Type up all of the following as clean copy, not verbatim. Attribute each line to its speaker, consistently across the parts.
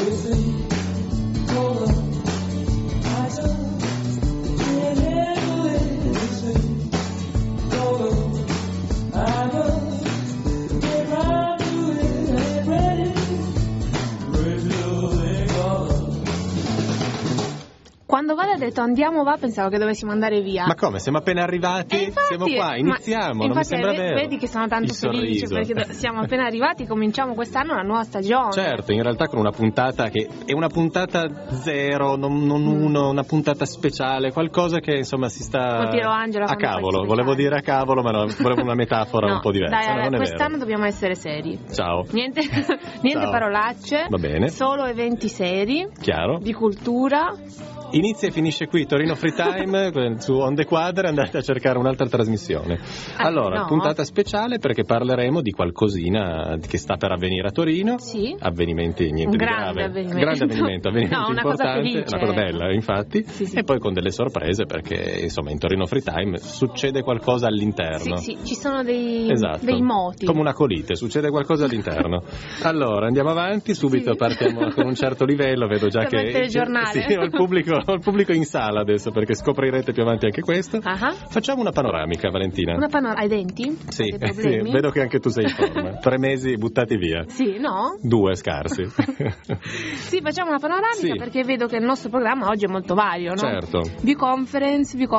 Speaker 1: Quando Vale ha detto andiamo va, pensavo che dovessimo andare via.
Speaker 2: Ma come? Siamo appena arrivati?
Speaker 1: Infatti,
Speaker 2: siamo qua, iniziamo, non mi sembra vero.
Speaker 1: Vedi che sono tanto felice perché siamo appena arrivati, cominciamo quest'anno la nuova stagione.
Speaker 2: Certo, in realtà con una puntata che è una puntata zero, non uno, una puntata speciale, qualcosa che insomma si sta
Speaker 1: Angelo,
Speaker 2: a cavolo, volevo dire a cavolo, ma no, volevo una metafora un po' diversa.
Speaker 1: Dai,
Speaker 2: non è
Speaker 1: quest'anno
Speaker 2: vero.
Speaker 1: Dobbiamo essere seri.
Speaker 2: Ciao.
Speaker 1: Niente
Speaker 2: Ciao.
Speaker 1: parolacce.
Speaker 2: Va bene.
Speaker 1: Solo eventi seri.
Speaker 2: Chiaro.
Speaker 1: Di cultura.
Speaker 2: Inizia e finisce qui Torino Free Time su Onde Quadre, andate a cercare un'altra trasmissione. Allora, puntata speciale perché parleremo di qualcosina che sta per avvenire a Torino.
Speaker 1: Sì.
Speaker 2: Avvenimenti niente di grave.
Speaker 1: Grande avvenimento
Speaker 2: importante,
Speaker 1: cosa
Speaker 2: una cosa bella, infatti.
Speaker 1: Sì.
Speaker 2: E poi con delle sorprese perché insomma in Torino Free Time succede qualcosa all'interno.
Speaker 1: Sì, ci sono dei moti.
Speaker 2: Come una colite, succede qualcosa all'interno. Allora, andiamo avanti, subito partiamo con un certo livello, vedo già che ho il pubblico in sala adesso perché scoprirete più avanti anche questo. Facciamo una panoramica, Valentina.
Speaker 1: Hai denti?
Speaker 2: Sì, vedo che anche tu sei in forma. 3 mesi buttati via.
Speaker 1: Sì, no?
Speaker 2: 2 scarsi.
Speaker 1: Sì, facciamo una panoramica perché vedo che il nostro programma oggi è molto vario, no?
Speaker 2: Certo.
Speaker 1: View conference e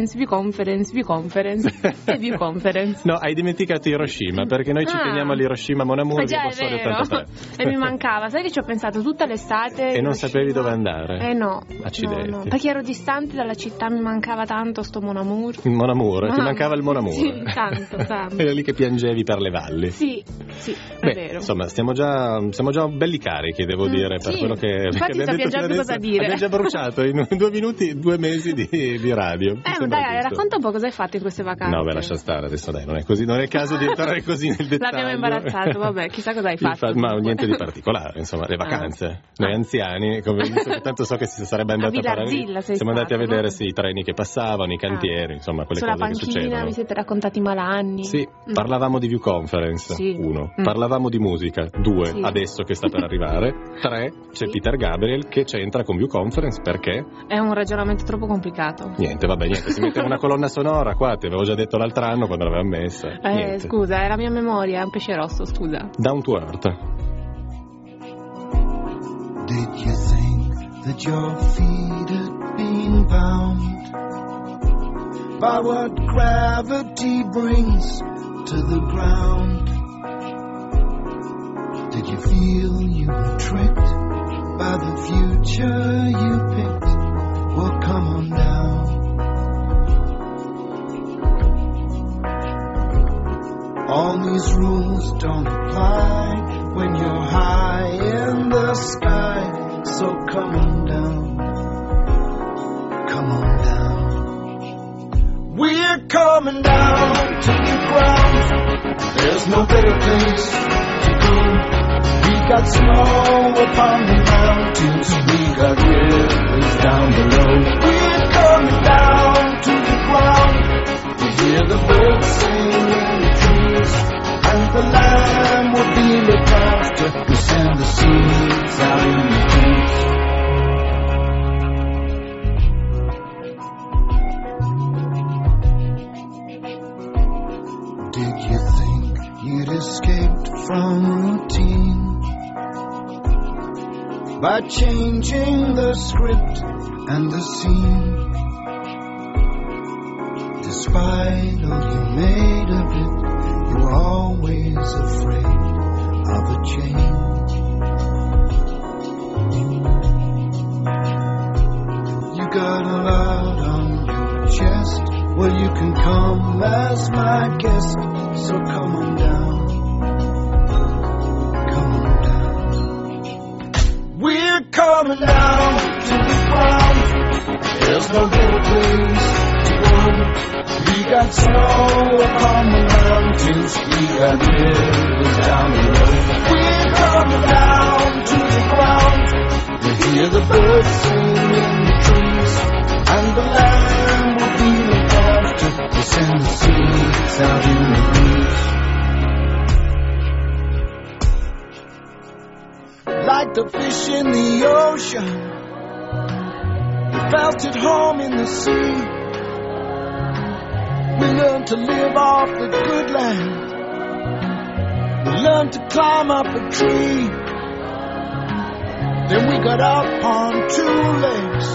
Speaker 1: view conference.
Speaker 2: No, hai dimenticato Hiroshima perché noi ci teniamo all'Hiroshima Mon Amour di Bossoli 83.
Speaker 1: E mi mancava, sai che ci ho pensato tutta l'estate
Speaker 2: e non sapevi dove andare?
Speaker 1: No.
Speaker 2: Accidenti.
Speaker 1: No, perché ero distante dalla città, mi mancava tanto sto Mon Amour.
Speaker 2: Il Mon Amour, ti mancava il Mon Amour.
Speaker 1: Sì, tanto.
Speaker 2: Era lì che piangevi per le valli.
Speaker 1: Sì, è vero.
Speaker 2: Insomma, siamo già belli carichi, devo dire, per quello che
Speaker 1: infatti
Speaker 2: abbiamo
Speaker 1: già più cosa dire.
Speaker 2: Abbiamo già bruciato in 2 minuti 2 mesi di radio.
Speaker 1: Dai, racconta un po' cosa hai fatto in queste vacanze.
Speaker 2: No, lascia stare adesso, dai, non è così, non è il caso di entrare così nel dettaglio.
Speaker 1: L'abbiamo imbarazzato, vabbè, chissà cosa hai fatto.
Speaker 2: Ma niente di particolare, insomma, le vacanze. Noi anziani, come visto che tanto so che si sarebbe andato a fare. Siamo andati a vedere i treni che passavano, i cantieri, insomma, quelle cose che succedono.
Speaker 1: Sulla panchina vi siete raccontati i malanni.
Speaker 2: Sì, parlavamo di View Conference, 1. Parlavamo di musica, 2, adesso che sta per arrivare. 3, c'è Peter Gabriel che c'entra con View Conference perché?
Speaker 1: È un ragionamento troppo complicato.
Speaker 2: Niente, si mette una colonna sonora qua, ti avevo già detto l'altro anno quando l'avevamo messa.
Speaker 1: Scusa, è la mia memoria, è un pesce rosso, scusa.
Speaker 2: Down to Earth.
Speaker 3: Did you think that your feet had been bound by what gravity brings to the ground? Did you feel you were tricked by the future you picked? Well, come on down. All these rules don't apply when you're high in the sky, so come on down, come on down. We're coming down to the ground, there's no better place to go. We got snow upon the mountains, we got rivers down below. We're coming down to the ground, we hear the birds sing in the trees, and the land will be looked after, we send the seeds out in the trees. Did you think you'd escaped from routine by changing the script and the scene? Despite all you made of it, you were always afraid of a change. You got a lot on your chest, well you can come as my guest, so come on down, come on down. We're coming down to the ground, there's no better place to go. We got snow upon the mountains, we got rivers down the road. We're coming down to the ground, we hear the birds sing in the trees, and the land will be looked after, we send the seeds out in the breeze. Like like the fish in the ocean. We felt at home in the sea. We learned to live off the good land. We learned to climb up a tree. Then we got up on 2 legs.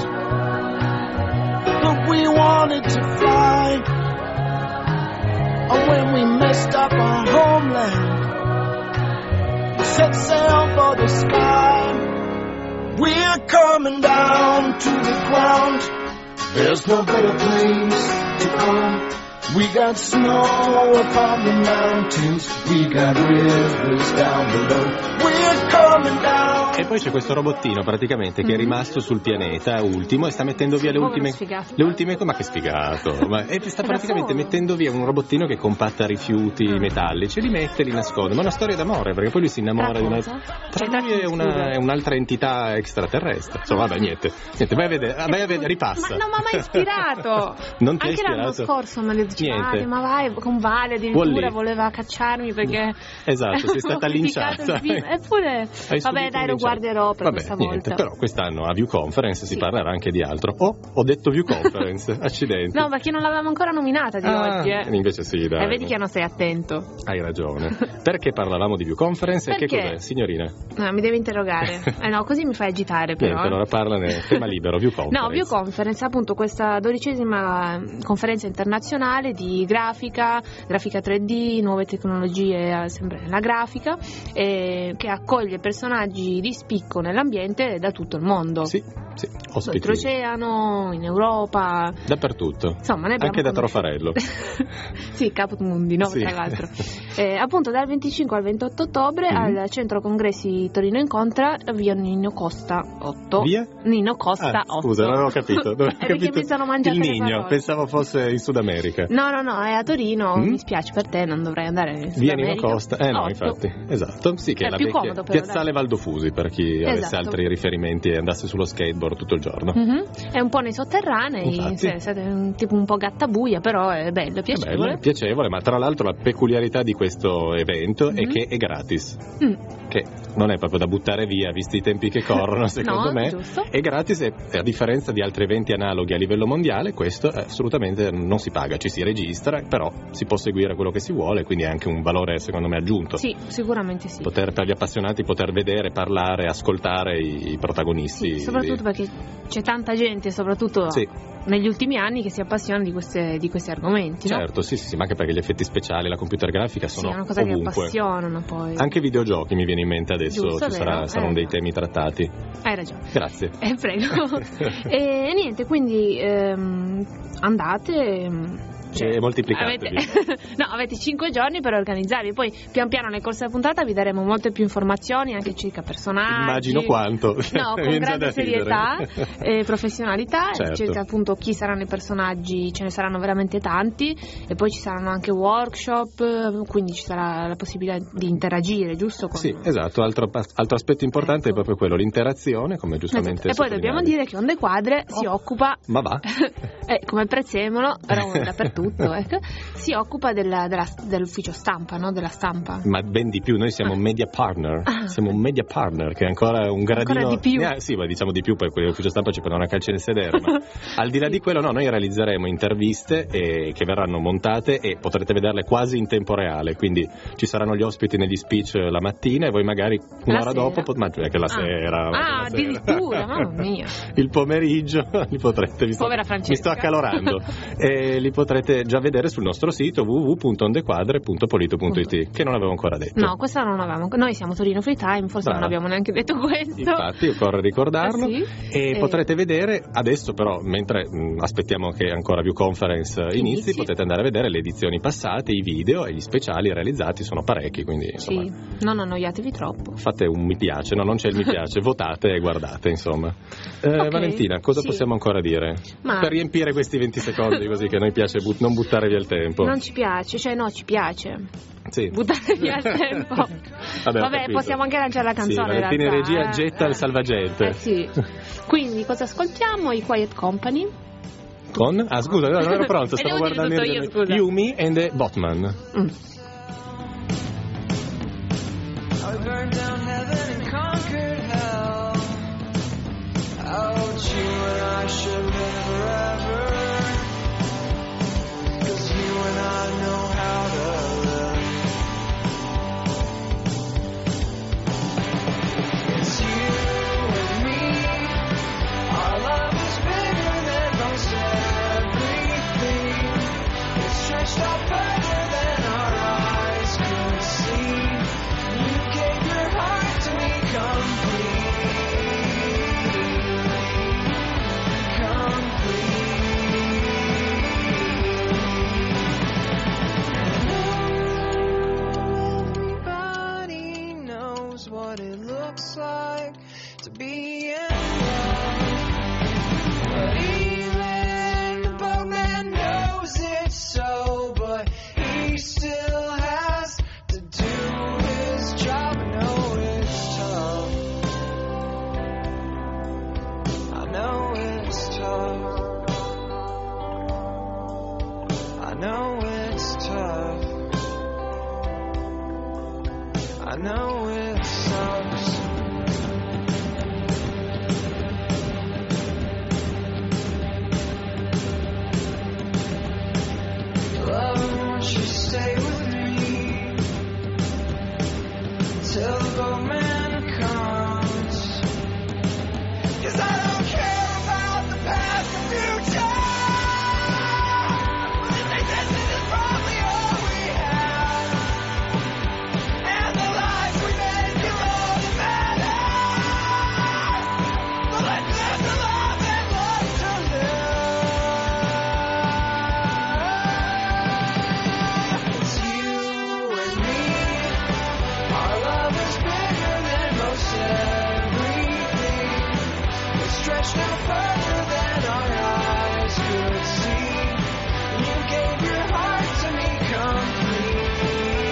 Speaker 3: But we wanted to fly. And when we messed up our homeland, we set sail for the sky. We're coming down to the ground. There's no better place to go. We got snow upon the mountains. We got rivers down below. We're coming down.
Speaker 2: E poi c'è questo robottino praticamente che è rimasto sul pianeta ultimo e sta mettendo via le ultime ma che sfigato, e sta praticamente mettendo via un robottino che compatta rifiuti metallici, li mette e li nasconde, ma è una storia d'amore perché poi lui si innamora di è un'altra entità extraterrestre, insomma vabbè niente, vai a vedere, ripassa.
Speaker 1: Ma non mi ha mai ispirato.
Speaker 2: Non ti ha
Speaker 1: anche
Speaker 2: ispirato?
Speaker 1: L'anno scorso me le diceva, ma vai con Vale addirittura voleva cacciarmi perché
Speaker 2: esatto, sei stata linciata.
Speaker 1: Eppure vabbè dai, lo guarderò per questa volta.
Speaker 2: Però quest'anno a View Conference si parlerà anche di altro. Ho detto View Conference, accidenti.
Speaker 1: No, perché non l'avevamo ancora nominata di oggi.
Speaker 2: Invece sì, dai.
Speaker 1: Vedi che non sei attento.
Speaker 2: Hai ragione. Perché parlavamo di View Conference e che cos'è, signorina?
Speaker 1: No, mi devi interrogare. No, così mi fai agitare però.
Speaker 2: Niente, allora parlane, tema libero, View Conference.
Speaker 1: No, View Conference, appunto questa 12ª conferenza internazionale di grafica 3D, nuove tecnologie sempre nella grafica, che accoglie personaggi di spicco nell'ambiente da tutto il mondo.
Speaker 2: Sì, ospiti.
Speaker 1: Oltreoceano, in Europa.
Speaker 2: Dappertutto.
Speaker 1: Insomma,
Speaker 2: anche da Trofarello.
Speaker 1: Sì, Caput Mundi, no? Sì. Tra l'altro. Appunto dal 25 al 28 ottobre al Centro Congressi Torino Incontra, via Nino Costa 8.
Speaker 2: Via?
Speaker 1: Nino Costa 8.
Speaker 2: Scusa, non avevo capito.
Speaker 1: Perché mi sono mangiato
Speaker 2: il Nino, pensavo fosse in Sud America.
Speaker 1: No, è a Torino, mi spiace per te, non dovrei andare in Sud
Speaker 2: Via
Speaker 1: America.
Speaker 2: Nino Costa, no, infatti, esatto, sì, che è la
Speaker 1: più
Speaker 2: vecchia
Speaker 1: comodo, però,
Speaker 2: Piazzale Valdofusi per chi avesse altri riferimenti e andasse sullo skateboard tutto il giorno.
Speaker 1: È un po' nei sotterranei, tipo un po' gattabuia, però è bello, piacevole.
Speaker 2: È piacevole, ma tra l'altro la peculiarità di questo evento è che è gratis. Che non è proprio da buttare via, visti i tempi che corrono, secondo me.
Speaker 1: Giusto.
Speaker 2: È gratis e a differenza di altri eventi analoghi a livello mondiale, questo assolutamente non si paga, ci si registra, però si può seguire quello che si vuole, quindi è anche un valore secondo me aggiunto.
Speaker 1: Sì, sicuramente sì.
Speaker 2: Per gli appassionati poter vedere, parlare, ascoltare i protagonisti.
Speaker 1: Sì, soprattutto perché c'è tanta gente, soprattutto negli ultimi anni, che si appassiona di questi argomenti.
Speaker 2: Certo,
Speaker 1: no?
Speaker 2: sì, ma anche perché gli effetti speciali, la computer grafica sono
Speaker 1: una cosa
Speaker 2: ovunque.
Speaker 1: Che appassionano poi.
Speaker 2: Anche i videogiochi mi viene in mente adesso,
Speaker 1: giusto,
Speaker 2: saranno dei temi trattati.
Speaker 1: Hai ragione.
Speaker 2: Grazie.
Speaker 1: Prego. E niente, quindi andate.
Speaker 2: E moltiplicatevi.
Speaker 1: Avete 5 giorni per organizzarvi, poi pian piano nel corso della puntata vi daremo molte più informazioni anche circa personaggi.
Speaker 2: Immagino quanto.
Speaker 1: Con grande serietà e professionalità,
Speaker 2: certo.
Speaker 1: Circa appunto chi saranno i personaggi, ce ne saranno veramente tanti e poi ci saranno anche workshop, quindi ci sarà la possibilità di interagire, giusto?
Speaker 2: Sì, esatto, altro aspetto importante è proprio quello, l'interazione, come giustamente
Speaker 1: E poi dobbiamo dire che Onde Quadre si occupa,
Speaker 2: ma va?
Speaker 1: Come Prezzemolo, dappertutto. Si occupa dell'ufficio stampa, no? Della stampa.
Speaker 2: Ma ben di più, noi siamo media partner. Siamo un media partner, che è ancora un gradino.
Speaker 1: Ancora di più.
Speaker 2: Sì, ma diciamo di più, poi l'ufficio stampa ci prendono una calcia nel sedere. Ma al di là di quello, noi realizzeremo interviste che verranno montate e potrete vederle quasi in tempo reale. Quindi ci saranno gli ospiti negli speech la mattina e voi magari un'ora dopo, ma anche la sera.
Speaker 1: Addirittura, mamma mia.
Speaker 2: Il pomeriggio li potrete.
Speaker 1: Povera Francesca.
Speaker 2: Mi sto accalorando. E li potrete già vedere sul nostro sito www.ondequadre.polito.it, che non avevo ancora detto.
Speaker 1: No, questa non avevamo. Noi siamo Torino Free Time, forse non abbiamo neanche detto questo.
Speaker 2: Infatti, occorre ricordarlo.
Speaker 1: E
Speaker 2: potrete vedere adesso, però, mentre aspettiamo che ancora View Conference inizi, potete andare a vedere le edizioni passate, i video e gli speciali realizzati, sono parecchi, quindi insomma.
Speaker 1: Sì, non annoiatevi troppo.
Speaker 2: Fate un mi piace, non c'è il mi piace, votate e guardate, insomma. Valentina, cosa possiamo ancora dire? Per riempire questi 20 secondi così che a noi piace non buttare via il tempo.
Speaker 1: Non ci piace, ci piace.
Speaker 2: Sì.
Speaker 1: Buttare via il tempo. Vabbè, possiamo anche lanciare la canzone.
Speaker 2: Alla fine regia getta il salvagente.
Speaker 1: Sì. Quindi cosa ascoltiamo? I Quiet Company.
Speaker 2: Con? Scusa, non ero pronto, stavo guardando You, Me and the Botman.
Speaker 4: I burned down heaven and conquered hell.
Speaker 3: what it looks like to be in love. But even the boatman knows it's so, but he still has to do his job. I know it's tough. I know it's tough. I know it's tough. I know it sucks. Love, won't you stay with me till the boatman comes? 'Cause I don't care about the past or future. This is probably all we have, and the lives we make are all that matter. So let's live to love and love to live. It's you and me. Our love is bigger than most everything. It's stretched out further than our eyes could see. You gave your heart to me completely.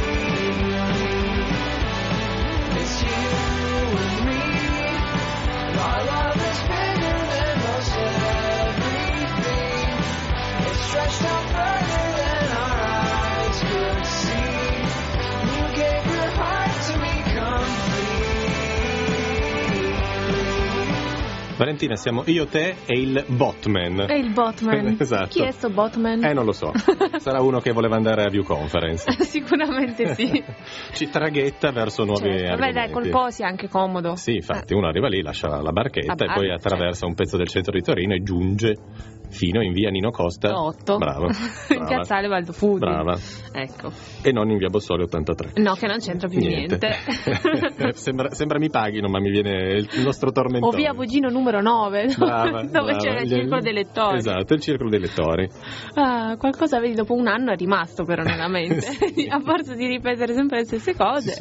Speaker 3: It's you and me. Our love is bigger than most everything. It's stretched out further than our eyes could see. You gave your heart to me completely.
Speaker 2: Valentina, siamo io, te e il Botman.
Speaker 1: E il Botman.
Speaker 2: Esatto.
Speaker 1: Chi è sto Botman?
Speaker 2: Non lo so. Sarà uno che voleva andare a View Conference.
Speaker 1: Sicuramente sì.
Speaker 2: Ci traghetta verso nuovi argomenti.
Speaker 1: Vabbè, dai, col po' sia anche comodo.
Speaker 2: Sì, infatti, uno arriva lì, lascia la barchetta e poi attraversa un pezzo del centro di Torino e giunge fino in via Nino Costa
Speaker 1: 8.
Speaker 2: Bravo.
Speaker 1: In piazzale Valdo Fudi.
Speaker 2: Brava.
Speaker 1: Ecco.
Speaker 2: E non in via Bossoli 83.
Speaker 1: No, che non c'entra più niente.
Speaker 2: sembra mi paghino, ma mi viene il nostro tormentone.
Speaker 1: O via Bugino numero 9.
Speaker 2: Brava,
Speaker 1: dove c'era il circolo dei lettori.
Speaker 2: Esatto, il circolo dei lettori.
Speaker 1: Qualcosa, vedi, dopo un anno è rimasto però nella mente. A forza di ripetere sempre le stesse cose.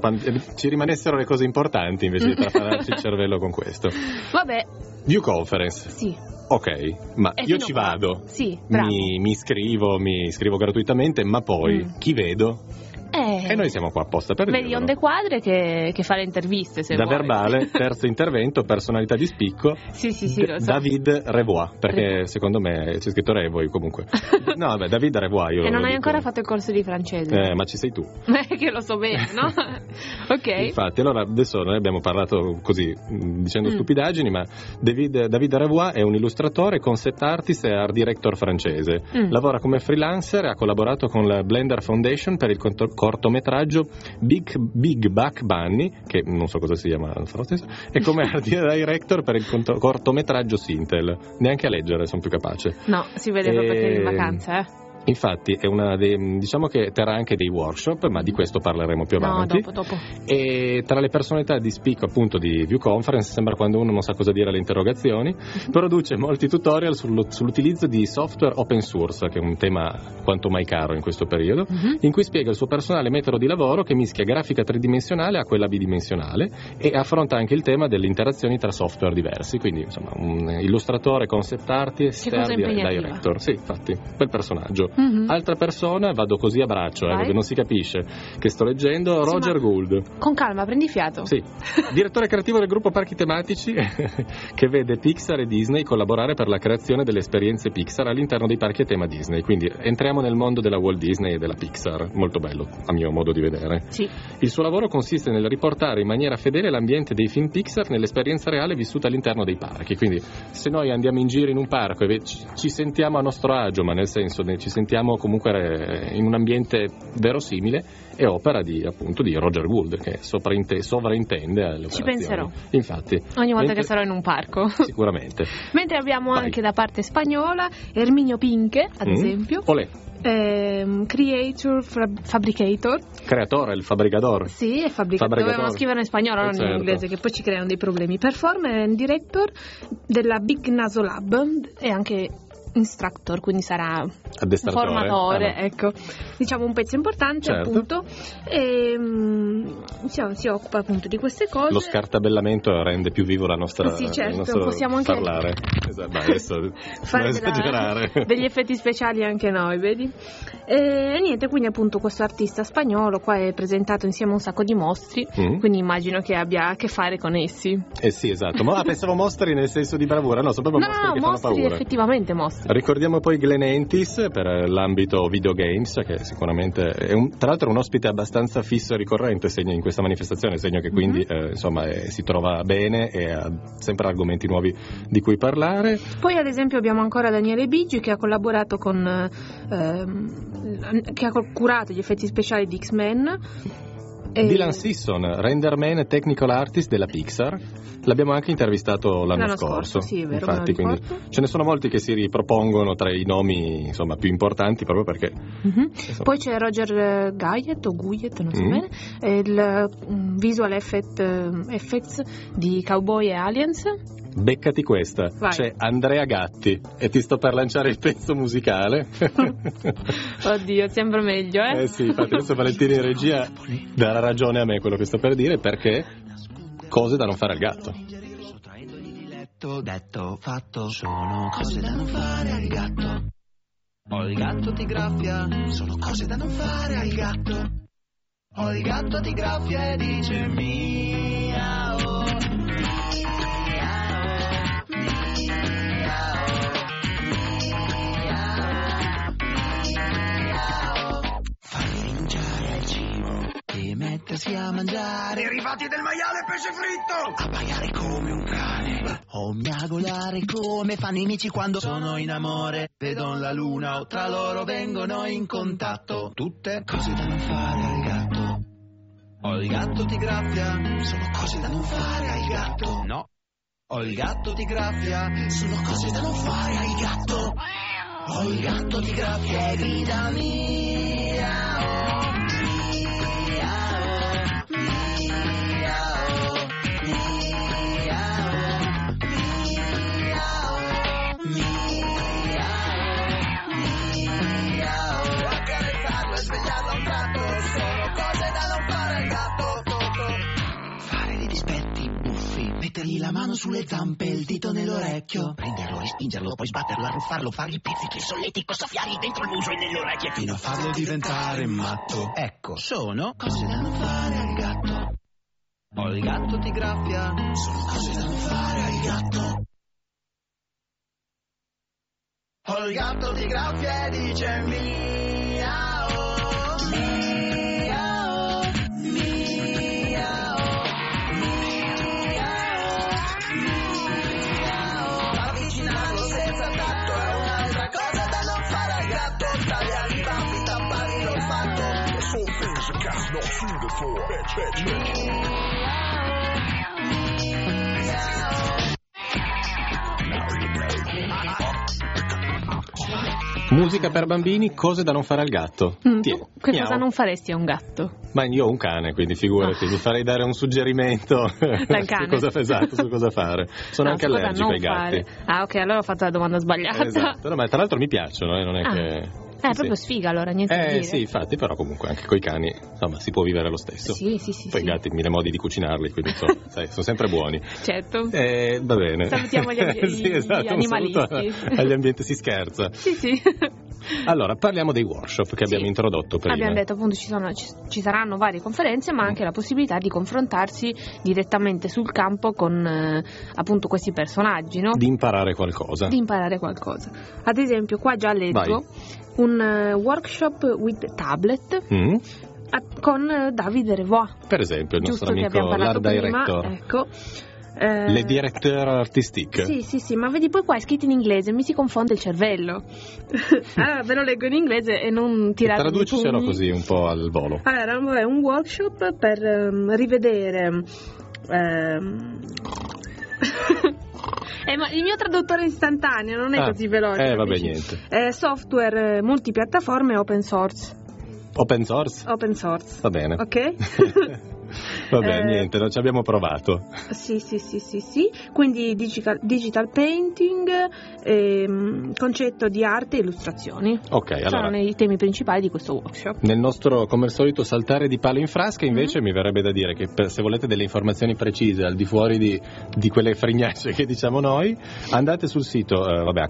Speaker 2: Ci rimanessero le cose importanti invece di trapanarci il cervello con questo.
Speaker 1: Vabbè.
Speaker 2: View Conference.
Speaker 1: Sì.
Speaker 2: Ok, ma io ci vado.
Speaker 1: Sì, bravo.
Speaker 2: Mi iscrivo gratuitamente, ma poi chi vedo? E noi siamo qua apposta per
Speaker 1: vedi Onde Quadre che fa le interviste, se
Speaker 2: da
Speaker 1: vuoi.
Speaker 2: Verbale, terzo intervento, personalità di spicco.
Speaker 1: Sì, lo so.
Speaker 2: David Revoix, perché secondo me c'è scritto Revoix comunque. No, vabbè, David Revoix.
Speaker 1: E non hai ancora fatto il corso di francese.
Speaker 2: Ma ci sei tu.
Speaker 1: Che lo so bene, no? Ok.
Speaker 2: Infatti, allora adesso noi abbiamo parlato così, dicendo stupidaggini, ma David Revoix è un illustratore, concept artist e art director francese. Lavora come freelancer e ha collaborato con la Blender Foundation per il cortometraggio Big Buck Bunny, che non so cosa sia, ma farò stesso, e come art director per il cortometraggio Sintel. Neanche a leggere sono più capace.
Speaker 1: No, si vede proprio che è in vacanza,
Speaker 2: Infatti è una diciamo che terrà anche dei workshop, ma di questo parleremo più avanti.
Speaker 1: No, dopo.
Speaker 2: E tra le personalità di spicco appunto di View Conference, sembra quando uno non sa cosa dire alle interrogazioni, produce molti tutorial sull'utilizzo di software open source, che è un tema quanto mai caro in questo periodo, in cui spiega il suo personale metodo di lavoro che mischia grafica tridimensionale a quella bidimensionale e affronta anche il tema delle interazioni tra software diversi, quindi insomma un illustratore, concept artist e art director. Sì, infatti, quel personaggio. Altra persona, vado così a braccio, perché non si capisce che sto leggendo, Roger Gould.
Speaker 1: Con calma, prendi fiato.
Speaker 2: Sì, direttore creativo del gruppo Parchi Tematici che vede Pixar e Disney collaborare per la creazione delle esperienze Pixar all'interno dei parchi a tema Disney, quindi entriamo nel mondo della Walt Disney e della Pixar, molto bello a mio modo di vedere.
Speaker 1: Sì.
Speaker 2: Il suo lavoro consiste nel riportare in maniera fedele l'ambiente dei film Pixar nell'esperienza reale vissuta all'interno dei parchi, quindi se noi andiamo in giro in un parco e ci sentiamo a nostro agio, ma nel senso ci sentiamo comunque in un ambiente verosimile, è opera di Roger Gould, che sovraintende alle operazioni.
Speaker 1: Ci penserò.
Speaker 2: Infatti.
Speaker 1: Ogni volta che sarò in un parco.
Speaker 2: Sicuramente.
Speaker 1: Mentre abbiamo anche da parte spagnola Herminio Pinche, ad esempio.
Speaker 2: Olè.
Speaker 1: Creator, Fabricator.
Speaker 2: Creatore, il fabbricador.
Speaker 1: Sì, è fabbricatore. Dovevamo scriverlo in spagnolo, non in inglese, che poi ci creano dei problemi. Performer and director della Big Naso Lab e anche instructor, quindi sarà un formatore, ecco, diciamo un pezzo importante, certo. Appunto, e si occupa appunto di queste cose.
Speaker 2: Lo scartabellamento rende più vivo la nostra
Speaker 1: sì, certo, possiamo anche
Speaker 2: parlare. Esatto, adesso
Speaker 1: fare degli effetti speciali anche noi, vedi? E niente, quindi appunto questo artista spagnolo qua è presentato insieme a un sacco di mostri, quindi immagino che abbia a che fare con essi.
Speaker 2: Sì, esatto, ma pensavo mostri nel senso di bravura, no, sono proprio mostri che fanno paura.
Speaker 1: Effettivamente mostri.
Speaker 2: Ricordiamo poi Glenn Entis per l'ambito videogames, che sicuramente è tra l'altro un ospite abbastanza fisso e ricorrente in questa manifestazione, segno che quindi insomma si trova bene e ha sempre argomenti nuovi di cui parlare.
Speaker 1: Poi ad esempio abbiamo ancora Daniele Biggi che ha collaborato che ha curato gli effetti speciali di X-Men.
Speaker 2: Dylan Sisson, renderman e technical artist della Pixar. L'abbiamo anche intervistato l'anno scorso.
Speaker 1: Sì, è vero,
Speaker 2: infatti, quindi ce ne sosono molti che si ripropongono tra i nomi insomma più importanti proprio perché.
Speaker 1: Poi c'è Roger Guyett o Guyett, non so bene, il visual effects di Cowboy e Aliens.
Speaker 2: Beccati questa.
Speaker 1: Vai.
Speaker 2: C'è Andrea Gatti e ti sto per lanciare il pezzo musicale.
Speaker 1: Oddio, sembra meglio,
Speaker 2: sì, infatti adesso Valentino in regia darà ragione a me quello che sto per dire, perché cose da non fare al gatto.
Speaker 3: Detto, fatto, sono cose da non fare al gatto. Ho il gatto ti graffia, sono cose da non fare al gatto. Ho il gatto ti graffia e dice miau. Mettersi a mangiare derivati del maiale e pesce fritto, a baiare come un cane o miagolare come fanno i mici quando sono in amore, vedono la luna o tra loro vengono in contatto. Tutte cose da non fare al gatto. Ho il gatto ti graffia, sono cose da non fare al gatto. No, ho il gatto ti graffia, sono cose da non fare al gatto. Ho il gatto ti graffia e grida mia. Mettergli la mano sulle zampe, il dito nell'orecchio, prenderlo, respingerlo, poi sbatterlo, arruffarlo, fargli pizzichi solletico, soffiargli dentro il muso e nelle orecchie fino a farlo diventare matto. Ecco, sono cose da non fare al gatto. Ho il gatto ti graffia, sono cose da non fare al gatto. Ho il gatto ti graffia e dice miau. Not seen before.
Speaker 2: Musica per bambini, cose da non fare al gatto.
Speaker 1: Tu che cosa non faresti a un gatto?
Speaker 2: Ma io ho un cane, quindi figurati, mi farei dare un suggerimento su cosa fare. Sono anche allergico ai gatti.
Speaker 1: Ah, ok, allora ho fatto la domanda sbagliata.
Speaker 2: Esatto, no, ma tra l'altro mi piacciono, non è che...
Speaker 1: proprio sfiga allora, niente da dire.
Speaker 2: Sì, infatti, però comunque anche coi cani, insomma, si può vivere lo stesso.
Speaker 1: Sì.
Speaker 2: Poi i gatti, mille modi di cucinarli, quindi insomma, sono sempre buoni.
Speaker 1: Certo.
Speaker 2: Va bene.
Speaker 1: Salutiamo gli animalisti.
Speaker 2: Agli ambienti si scherza.
Speaker 1: Sì.
Speaker 2: Allora, parliamo dei workshop che abbiamo introdotto prima.
Speaker 1: Abbiamo detto appunto ci saranno varie conferenze, ma anche la possibilità di confrontarsi direttamente sul campo con appunto questi personaggi, no?
Speaker 2: Di imparare qualcosa.
Speaker 1: Ad esempio, qua già leggo un workshop with tablet con Davide Revoix.
Speaker 2: Per esempio, il nostro amico
Speaker 1: l'art
Speaker 2: director.
Speaker 1: Ecco.
Speaker 2: Le directeur artistique.
Speaker 1: Sì, ma vedi poi qua è scritto in inglese, mi si confonde il cervello. Allora ve lo leggo in inglese e non tirate i pugni.
Speaker 2: Traducicelo così un po' al volo.
Speaker 1: Allora, è un workshop per rivedere ma il mio traduttore istantaneo non è così veloce.
Speaker 2: Vabbè, niente.
Speaker 1: Software multipiattaforme open source.
Speaker 2: Open source?
Speaker 1: Open source.
Speaker 2: Va bene.
Speaker 1: Ok?
Speaker 2: Vabbè, niente, non ci abbiamo provato.
Speaker 1: Sì. Quindi digital painting, concetto di arte e illustrazioni.
Speaker 2: Ok,
Speaker 1: sono i temi principali di questo workshop.
Speaker 2: Nel nostro, come al solito, saltare di palo in frasca, invece, mi verrebbe da dire che se volete delle informazioni precise al di fuori di quelle frignacce che diciamo noi, andate sul sito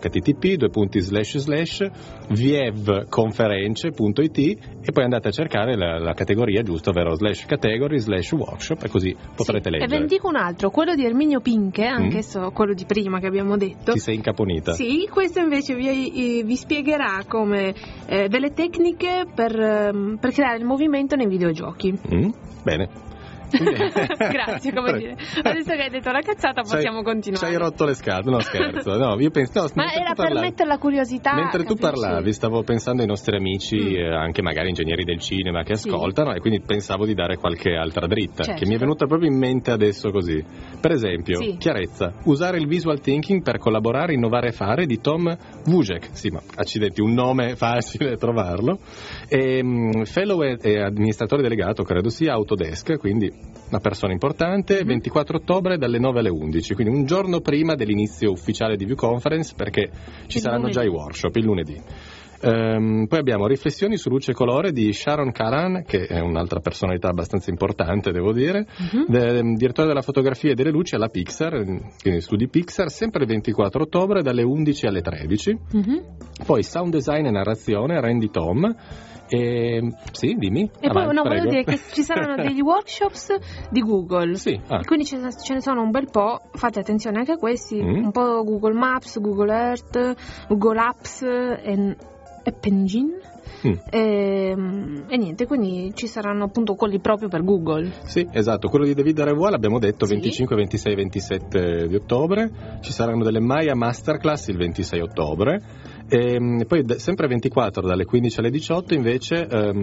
Speaker 2: http://vievconference.it e poi andate a cercare la categoria giusta, ovvero /category/workshop, e così potrete leggere.
Speaker 1: E ve ne dico un altro, quello di Erminio Pinche, anch'esso quello di prima che abbiamo detto.
Speaker 2: Ti sei incaponita.
Speaker 1: Sì, questo invece vi spiegherà come delle tecniche per creare il movimento nei videogiochi.
Speaker 2: Bene.
Speaker 1: Grazie, come dire. Adesso che hai detto la cazzata possiamo continuare.
Speaker 2: Ci hai rotto le scatole, no scherzo. No, io penso,
Speaker 1: ma era per mettere la curiosità.
Speaker 2: Mentre tu parlavi stavo pensando ai nostri amici, anche magari ingegneri del cinema che ascoltano, e quindi pensavo di dare qualche altra dritta, che mi è venuta proprio in mente adesso così. Per esempio, chiarezza, usare il visual thinking per collaborare, innovare e fare, di Tom Wujek. Sì, ma accidenti, un nome facile trovarlo. Fellow e amministratore delegato, credo sia Autodesk, quindi una persona importante. 24 ottobre dalle 9 alle 11, quindi un giorno prima dell'inizio ufficiale di View Conference, perché ci saranno già i workshop il lunedì. Poi abbiamo riflessioni su luce e colore di Sharon Karan, che è un'altra personalità abbastanza importante, devo dire, direttore della fotografia e delle luci alla Pixar, quindi studi Pixar, sempre il 24 ottobre dalle 11 alle 13. Poi sound design e narrazione, Randy Tom. Sì, dimmi.
Speaker 1: E poi volevo dire che ci saranno degli workshops di Google.
Speaker 2: Sì.
Speaker 1: Quindi ce ne sono un bel po', fate attenzione anche a questi, un po' Google Maps, Google Earth, Google Apps e App Engine. E niente, quindi ci saranno appunto quelli proprio per Google.
Speaker 2: Sì, esatto, quello di David Revoil l'abbiamo detto 25, 26 e 27 di ottobre. Ci saranno delle Maya Masterclass il 26 ottobre. E poi sempre 24 dalle 15 alle 18 invece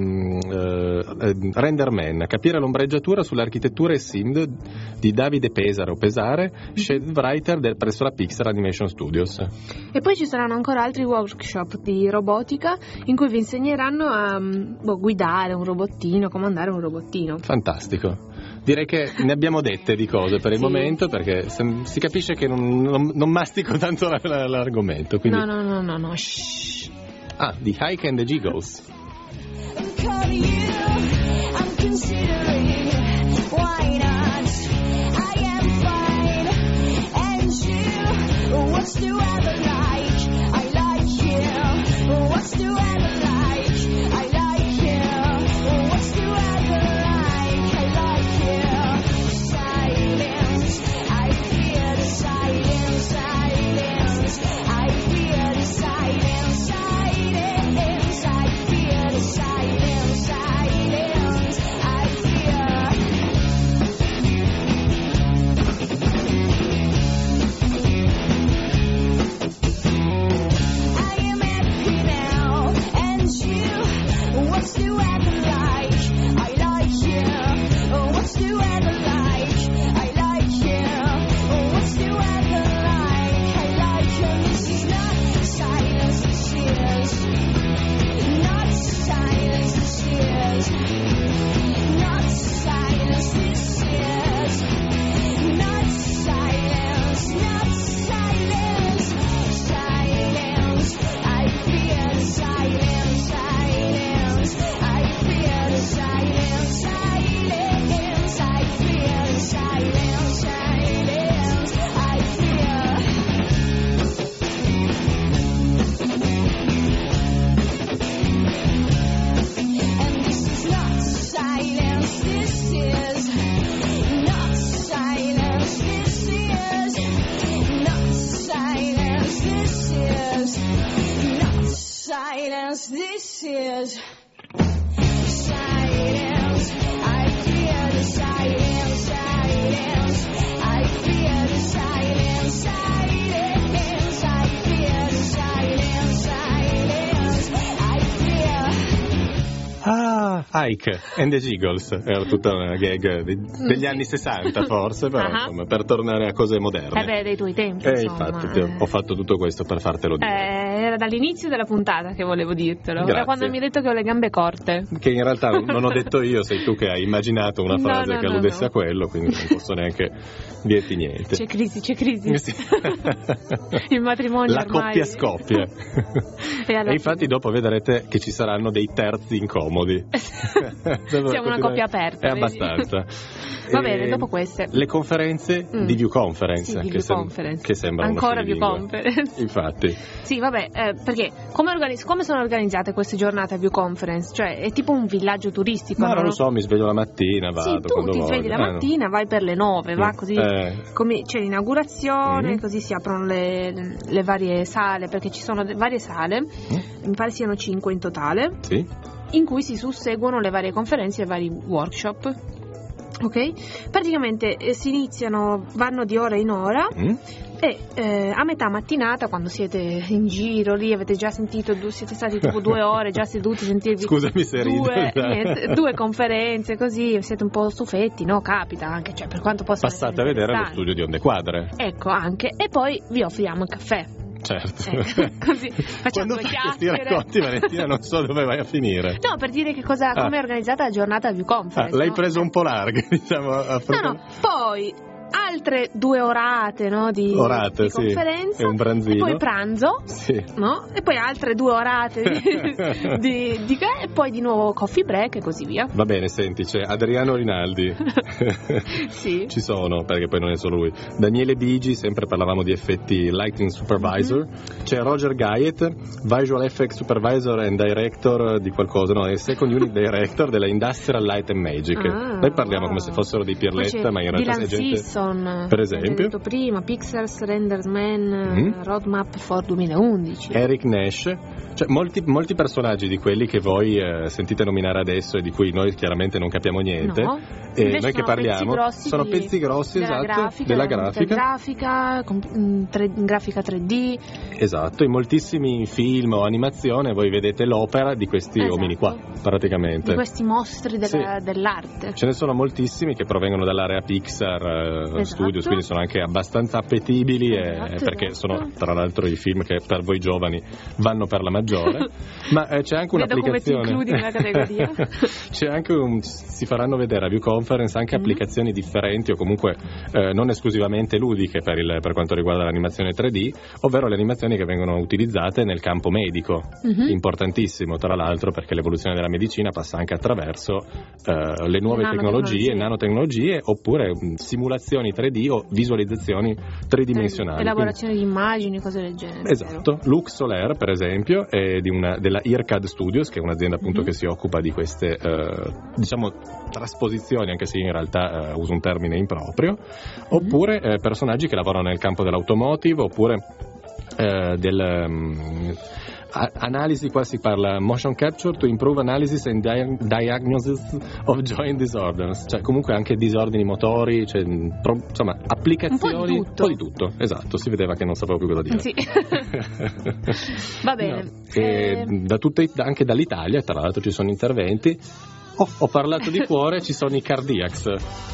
Speaker 2: Renderman, capire l'ombreggiatura sull'architettura e SIMD di Davide Pesare, shade writer presso la Pixar Animation Studios.
Speaker 1: E poi ci saranno ancora altri workshop di robotica in cui vi insegneranno a guidare un robottino, comandare un robottino.
Speaker 2: Fantastico. Direi che ne abbiamo dette di cose per il momento, perché si capisce che non mastico tanto l'argomento. Quindi...
Speaker 1: No. Shh.
Speaker 2: The Hike and the Giggles. Hike and the Giggles era tutta una gag degli anni 60 forse, però insomma, per tornare a cose moderne.
Speaker 1: Dei tuoi tempi,
Speaker 2: infatti ho fatto tutto questo per fartelo dire.
Speaker 1: era dall'inizio della puntata che volevo dirtelo.
Speaker 2: Grazie.
Speaker 1: Da quando mi hai detto che ho le gambe corte.
Speaker 2: Che in realtà non ho detto io, sei tu che hai immaginato una frase che alludesse a quello, quindi non posso neanche dirti niente.
Speaker 1: C'è crisi. Il matrimonio
Speaker 2: la
Speaker 1: ormai...
Speaker 2: coppia scoppia. E infatti dopo vedrete che ci saranno dei terzi incomodi.
Speaker 1: Siamo una coppia aperta.
Speaker 2: È abbastanza.
Speaker 1: Va bene, dopo queste
Speaker 2: le conferenze di View Conference,
Speaker 1: sì,
Speaker 2: che sembrano
Speaker 1: ancora View Conference.
Speaker 2: Infatti.
Speaker 1: Sì, vabbè, perché come sono organizzate queste giornate a View Conference? Cioè, è tipo un villaggio turistico.
Speaker 2: Ma non lo so, mi sveglio la mattina, vado.
Speaker 1: Sì, tu ti svegli la mattina, vai per le 9, va così. Come c'è l'inaugurazione, così si aprono le varie sale, perché ci sono varie sale, mi pare siano 5 in totale, in cui si susseguono le varie conferenze e i vari workshop. Ok? Praticamente vanno di ora in ora e a metà mattinata, quando siete in giro lì, avete già sentito, siete stati tipo 2 ore già seduti, sentirvi
Speaker 2: scusami se
Speaker 1: due conferenze, così siete un po' stufetti, no? Capita anche, cioè, per quanto possa
Speaker 2: passate a vedere lo studio di Onde Quadre,
Speaker 1: ecco, anche, e poi vi offriamo il caffè.
Speaker 2: Certo.
Speaker 1: Così facciamo
Speaker 2: due chiacchiere. Questi racconti, Valentina, non so dove vai a finire.
Speaker 1: No, per dire che come è organizzata la giornata a View Conference.
Speaker 2: L'hai preso un po' larga, diciamo.
Speaker 1: No, poi altre 2 orate, no, di conferenza,
Speaker 2: è un branzino.
Speaker 1: E poi pranzo, no? E poi altre 2 orate e poi di nuovo coffee break e così via.
Speaker 2: Va bene, senti, c'è Adriano Rinaldi.
Speaker 1: Sì.
Speaker 2: Ci sono, perché poi non è solo lui. Daniele Bigi, sempre parlavamo di effetti Lighting Supervisor. C'è Roger Guyett, Visual Effects Supervisor and Director di qualcosa, no, è Second Unit Director della Industrial Light and Magic. Noi parliamo come se fossero dei pirletta, ma in realtà è gente...
Speaker 1: per esempio, detto prima, Pixar's Renders Man, Roadmap for 2011.
Speaker 2: Eric Nash, cioè molti personaggi di quelli che voi sentite nominare adesso e di cui noi chiaramente non capiamo niente, e noi che parliamo sono pezzi grossi della grafica, grafica 3D. Esatto, in moltissimi film o animazione voi vedete l'opera di questi uomini qua, praticamente.
Speaker 1: Di questi mostri dell'arte.
Speaker 2: Ce ne sono moltissimi che provengono dall'area Pixar Studios, quindi sono anche abbastanza appetibili, perché sono tra l'altro i film che per voi giovani vanno per la maggiore. Ma c'è anche un'applicazione.
Speaker 1: Vedo come ti includi nella categoria.
Speaker 2: C'è anche si faranno vedere a View Conference anche applicazioni differenti, o comunque non esclusivamente ludiche per quanto riguarda l'animazione 3D, ovvero le animazioni che vengono utilizzate nel campo medico. Importantissimo tra l'altro, perché l'evoluzione della medicina passa anche attraverso le nuove tecnologie, nanotecnologie, oppure simulazioni 3D o visualizzazioni tridimensionali.
Speaker 1: Elaborazione di immagini, cose del genere.
Speaker 2: Esatto. Lux Soler, per esempio, è della IRCAD Studios, che è un'azienda appunto che si occupa di queste diciamo trasposizioni, anche se in realtà uso un termine improprio, oppure personaggi che lavorano nel campo dell'automotive, oppure analisi, qua si parla motion capture to improve analysis and diagnosis of joint disorders, cioè comunque anche disordini motori, cioè, insomma applicazioni, un po' di tutto, esatto, si vedeva che non sapevo più cosa dire.
Speaker 1: Sì. Va bene.
Speaker 2: No. Anche dall'Italia, tra l'altro ci sono interventi. Ho parlato di cuore, ci sono i Cardiacs.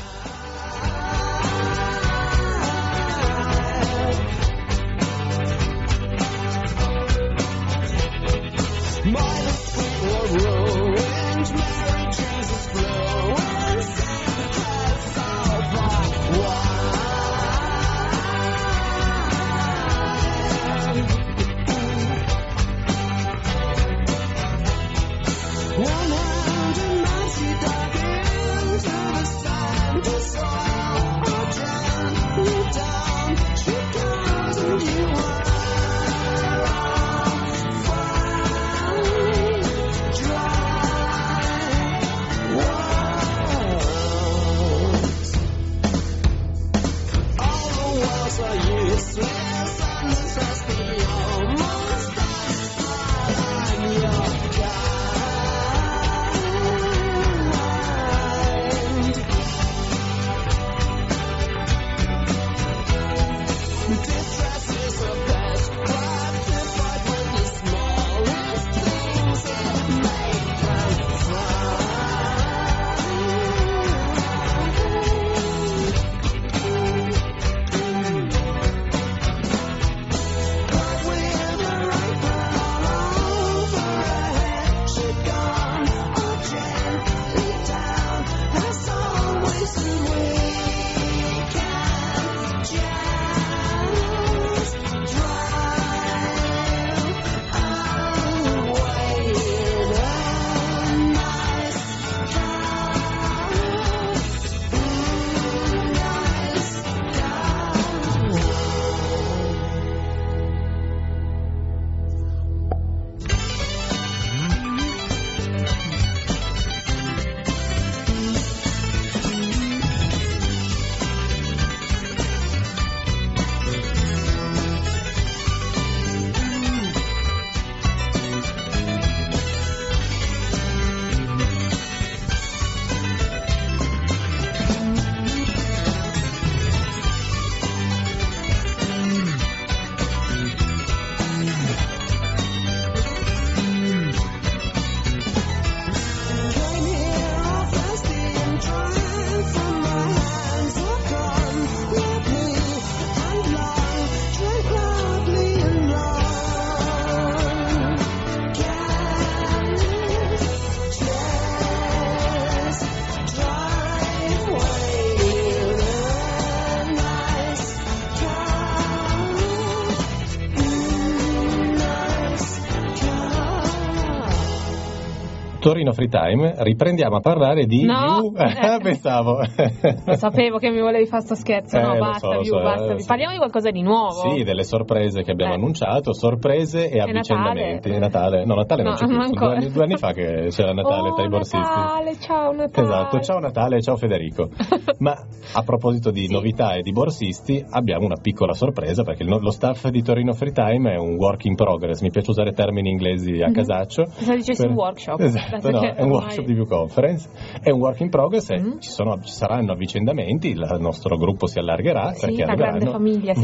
Speaker 2: Torino Free Time, riprendiamo a parlare di pensavo.
Speaker 1: Lo sapevo che mi volevi fare sto scherzo. No, basta. Parliamo di qualcosa di nuovo.
Speaker 2: Sì, delle sorprese che abbiamo annunciato, sorprese e avvicendamenti. Natale non c'è più. 2 anni fa che c'era Natale tra i borsisti.
Speaker 1: Natale, ciao Natale.
Speaker 2: Esatto, ciao Natale, ciao Federico. Ma a proposito di novità e di borsisti, abbiamo una piccola sorpresa, perché lo staff di Torino Free Time è un work in progress. Mi piace usare termini inglesi a casaccio.
Speaker 1: Se dicessi un workshop.
Speaker 2: Esatto, no, è un workshop di View Conference, è un work in progress e ci saranno avvicendamenti, il nostro gruppo si allargherà, perché arriveranno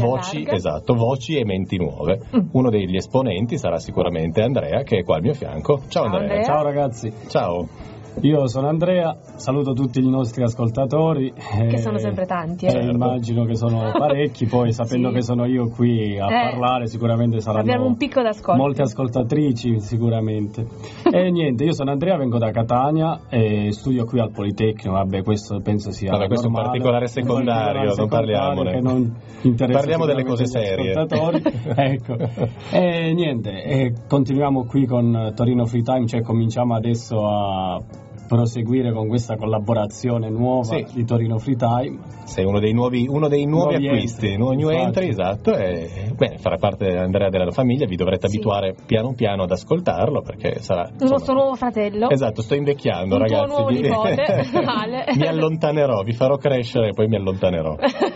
Speaker 2: voci e menti nuove. Uno degli esponenti sarà sicuramente Andrea, che è qua al mio fianco. Ciao Andrea.
Speaker 4: Ciao ragazzi.
Speaker 2: Ciao.
Speaker 4: Io sono Andrea, saluto tutti i nostri ascoltatori.
Speaker 1: Che sono sempre tanti.
Speaker 4: Certo. Immagino che sono parecchi, poi sapendo che sono io qui a parlare sicuramente saranno
Speaker 1: un picco d'ascolto.
Speaker 4: Molte ascoltatrici sicuramente. E niente, io sono Andrea, vengo da Catania e studio qui al Politecnico, questo penso sia normale.
Speaker 2: Questo è un particolare secondario, non parliamone. Parliamo delle cose serie.
Speaker 4: Ecco. E niente, continuiamo qui con Torino Free Time, cioè cominciamo adesso a proseguire con questa collaborazione nuova di Torino Free Time.
Speaker 2: Sei uno dei nuovi acquisti, new entry, esatto, e farà parte Andrea della famiglia, vi dovrete abituare piano piano ad ascoltarlo, perché sarà
Speaker 1: il nostro nuovo fratello.
Speaker 2: Esatto, sto invecchiando,
Speaker 1: un
Speaker 2: ragazzi.
Speaker 1: Tuo nuovo nipote.
Speaker 2: Mi allontanerò, vi farò crescere e poi mi allontanerò.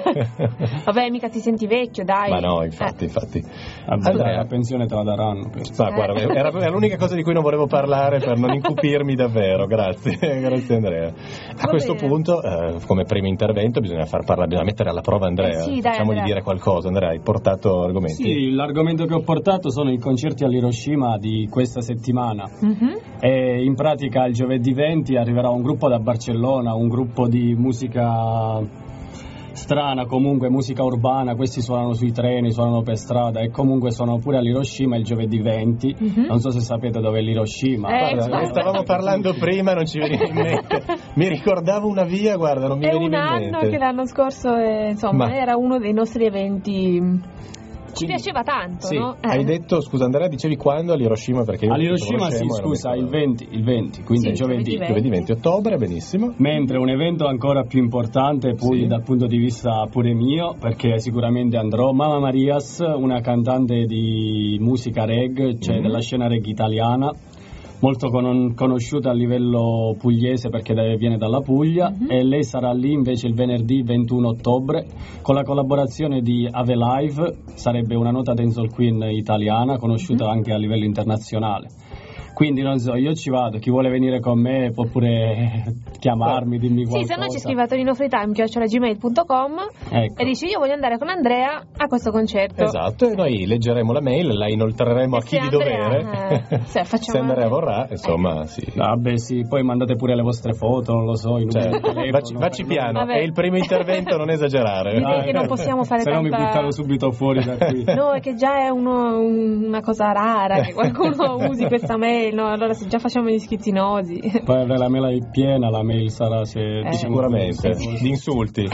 Speaker 1: Vabbè, mica ti senti vecchio, dai.
Speaker 2: Ma no, infatti.
Speaker 4: Andrea, la pensione te la daranno.
Speaker 2: Guarda, era l'unica cosa di cui non volevo parlare per non incupirmi davvero, grazie Andrea. A questo punto, come primo intervento, bisogna mettere alla prova Andrea. Facciamogli dire qualcosa. Andrea, hai portato argomenti?
Speaker 4: Sì, l'argomento che ho portato sono i concerti all'Hiroshima di questa settimana. E in pratica il giovedì 20 arriverà un gruppo da Barcellona, un gruppo di musica strana, comunque musica urbana. Questi suonano sui treni, suonano per strada e comunque suonano pure all'Hiroshima il giovedì 20. Non so se sapete dove è l'Hiroshima.
Speaker 2: Guarda, ne stavamo parlando prima, non ci veniva in mente. Mi ricordavo una via, guarda, non mi veniva in mente.
Speaker 1: È un anno che l'anno scorso era uno dei nostri eventi. Ci piaceva tanto,
Speaker 2: sì,
Speaker 1: no?
Speaker 2: Hai detto, scusa Andrea, dicevi quando all'Hiroshima? Perché io
Speaker 4: all'Hiroshima il 20, quindi il giovedì
Speaker 2: 20 ottobre, benissimo.
Speaker 4: Mentre un evento ancora più importante poi dal punto di vista pure mio, perché sicuramente andrò, Mama Marias, una cantante di musica reggae, cioè della scena reggae italiana, molto conosciuta a livello pugliese perché viene dalla Puglia, e lei sarà lì invece il venerdì 21 ottobre con la collaborazione di Ave Live, sarebbe una nota dancehall queen italiana conosciuta anche a livello internazionale. Quindi non so, io ci vado, chi vuole venire con me può pure chiamarmi, dimmi qualcosa.
Speaker 1: Sì, se no ci scrive a torinofreetime@gmail.com e dici io voglio andare con Andrea a questo concerto.
Speaker 2: Esatto, e noi leggeremo la mail, la inoltreremo a chi di dovere. Se Andrea vorrà, insomma,
Speaker 4: Vabbè, sì, poi mandate pure le vostre foto, non lo so, in
Speaker 2: Vacci piano, è il primo intervento, non esagerare.
Speaker 1: Che non possiamo fare
Speaker 4: se no mi buttavo subito fuori da qui.
Speaker 1: No, è che già è una cosa rara che qualcuno usi questa mail. No, allora se già facciamo gli schizzinosi.
Speaker 4: Poi avrei la mail piena, la mail sarà
Speaker 2: sicuramente di insulti.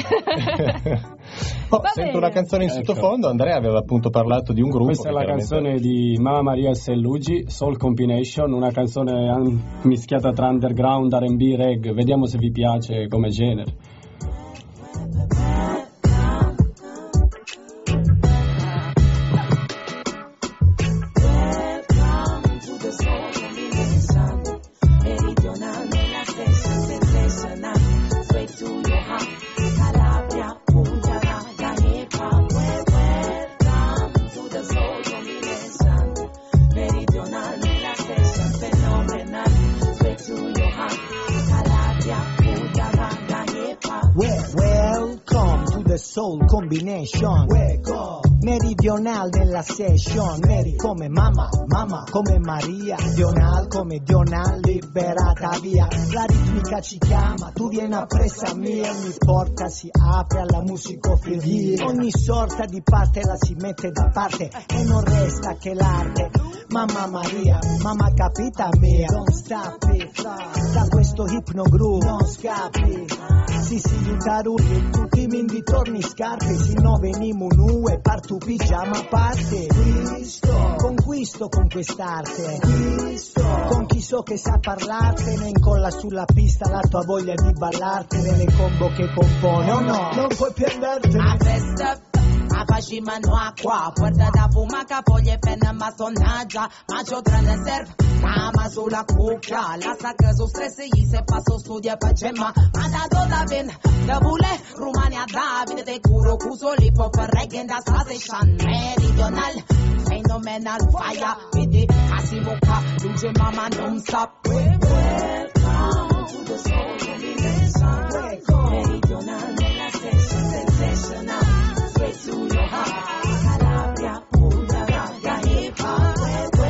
Speaker 2: Sento una canzone in sottofondo. Andrea aveva appunto parlato di un gruppo.
Speaker 4: Questa è la canzone di Mama Maria Sellugi, Soul Combination, una canzone mischiata tra underground, R&B, reggae. Vediamo se vi piace come genere.
Speaker 5: Soul Combination, meridional nella session, Mary come mamma, mamma come Maria, Dional come Dional, liberata via, la ritmica ci chiama, tu vieni appresso a me, ogni porta si apre alla musicofilia, ogni sorta di parte la si mette da parte e non resta che l'arte. Mamma Maria, mamma capita mia, non stappi da questo hypno groove, non scappi. Si tarulli, tutti mi intorni scarpe, si no veniamo nu e partu pigiama a parte. Conquisto con quest'arte, con chi Baby so che sa parlartene, incolla sulla pista la tua voglia di ballartene, le combo che compone, oh no, non puoi più andartene.
Speaker 6: A facima no acqua, porta da fuma che foglie e penna ma sonnaggia, ma c'ho tranne serve, cama sulla cuccia, la sacca su stress gli se passo studia e gemma, ma da toda ben, da bule, Rumania Davide, te curo cuso li po per reggae da sta session, meridional, phenomenal fire, vedi, casi bocca, luce mamma non stop, welcome to the soul generation, meridional nella session, sensational. To your heart, Calabria, Puglia, Raga, hip hop.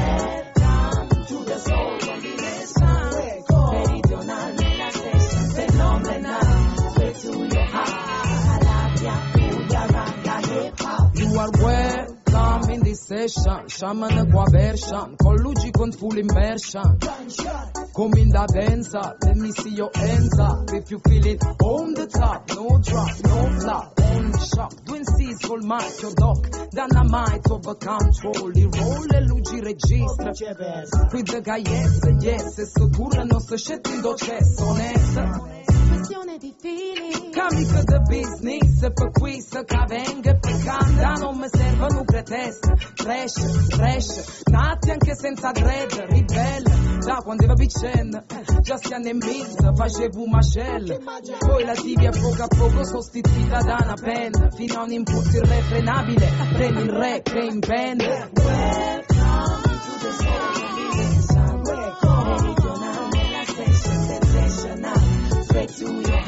Speaker 6: Welcome to the soul combination. Meridional nella session, phenomenal. Straight to your heart, Calabria, Puglia, Raga, hip hop. You are welcome in this session. Shaman qua version, con luci con full immersion. Come in da danza, let me see your hands up. If you feel it on the top, no drop, no flop. Shop, twin seas col marchio doc, dynamite over control, il roll e luci registra, qui the guy yes, sto tour non sto scettendo cesso, onesta, questione di feeling, camica the business, per questo che venga e per canta, non mi servono preteste, trash, nati anche senza dread, ribelle, da quando ero vicenda, già stiamo in mezzo, facevo un macello, poi la tibia poco a poco sostituita da una penna, fino a un impulso irrefrenabile, premi il re che in band. Welcome to the soul, meridional nella session, sensational, straight to your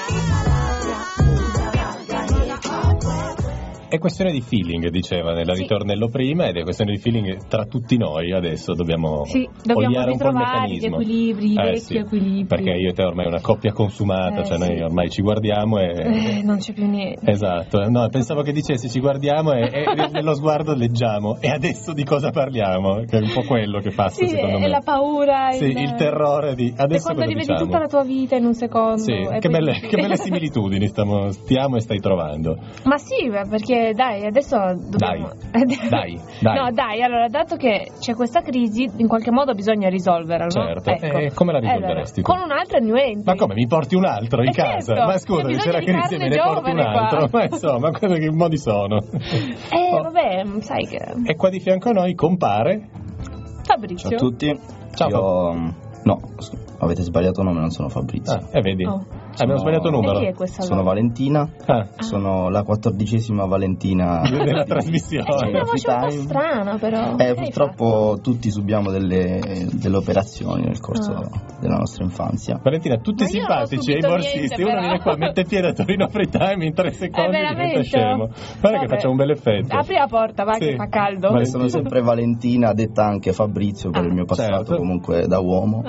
Speaker 6: heart, Calabria, Raga, hip hop.
Speaker 2: È questione di feeling, diceva nella ritornello prima, ed è questione di feeling tra tutti noi. Adesso dobbiamo oliare un po' il meccanismo.
Speaker 1: Gli equilibri, i vecchi equilibri.
Speaker 2: Perché io e te ormai è una coppia consumata, cioè noi ormai ci guardiamo e...
Speaker 1: non c'è più niente.
Speaker 2: Esatto, no, pensavo che dicessi ci guardiamo e nello sguardo leggiamo. E adesso di cosa parliamo? Che è un po' quello che passa, secondo me.
Speaker 1: La paura.
Speaker 2: Il terrore di... Adesso
Speaker 1: quando
Speaker 2: cosa
Speaker 1: rivedi
Speaker 2: diciamo?
Speaker 1: Tutta la tua vita in un secondo.
Speaker 2: Sì, che belle similitudini stiamo e stai trovando.
Speaker 1: Ma sì, perché dai, adesso dobbiamo...
Speaker 2: Dai.
Speaker 1: No, dai, allora, dato che c'è questa crisi, in qualche modo bisogna risolverla,
Speaker 2: certo.
Speaker 1: No? Ecco.
Speaker 2: Come la risolveresti?
Speaker 1: Con un altro new entry.
Speaker 2: Ma come, mi porti un altro in casa?
Speaker 1: Certo.
Speaker 2: Ma scusa, c'è la crisi e me ne porti un altro. Ma insomma, che modi sono?
Speaker 1: Vabbè, sai che...
Speaker 2: E qua di fianco a noi compare...
Speaker 1: Fabrizio.
Speaker 7: Ciao a tutti.
Speaker 2: Ciao.
Speaker 7: No, avete sbagliato nome, non sono Fabrizio.
Speaker 2: Vedi? Abbiamo sbagliato numero.
Speaker 7: Sono Valentina, sono la 14ª Valentina
Speaker 2: della trasmissione.
Speaker 1: C'è una voce un po' strana, però.
Speaker 7: Purtroppo tutti subiamo delle operazioni nel corso della nostra infanzia.
Speaker 2: Valentina, tutti simpatici, i borsisti. Uno viene qua, mette piede a Torino Free Time in 3 secondi diventa scemo. Guarda che facciamo un bel effetto.
Speaker 1: Apri la porta, va, che fa caldo.
Speaker 7: Ma sono sempre Valentina, detta anche Fabrizio per il mio passato, comunque da uomo.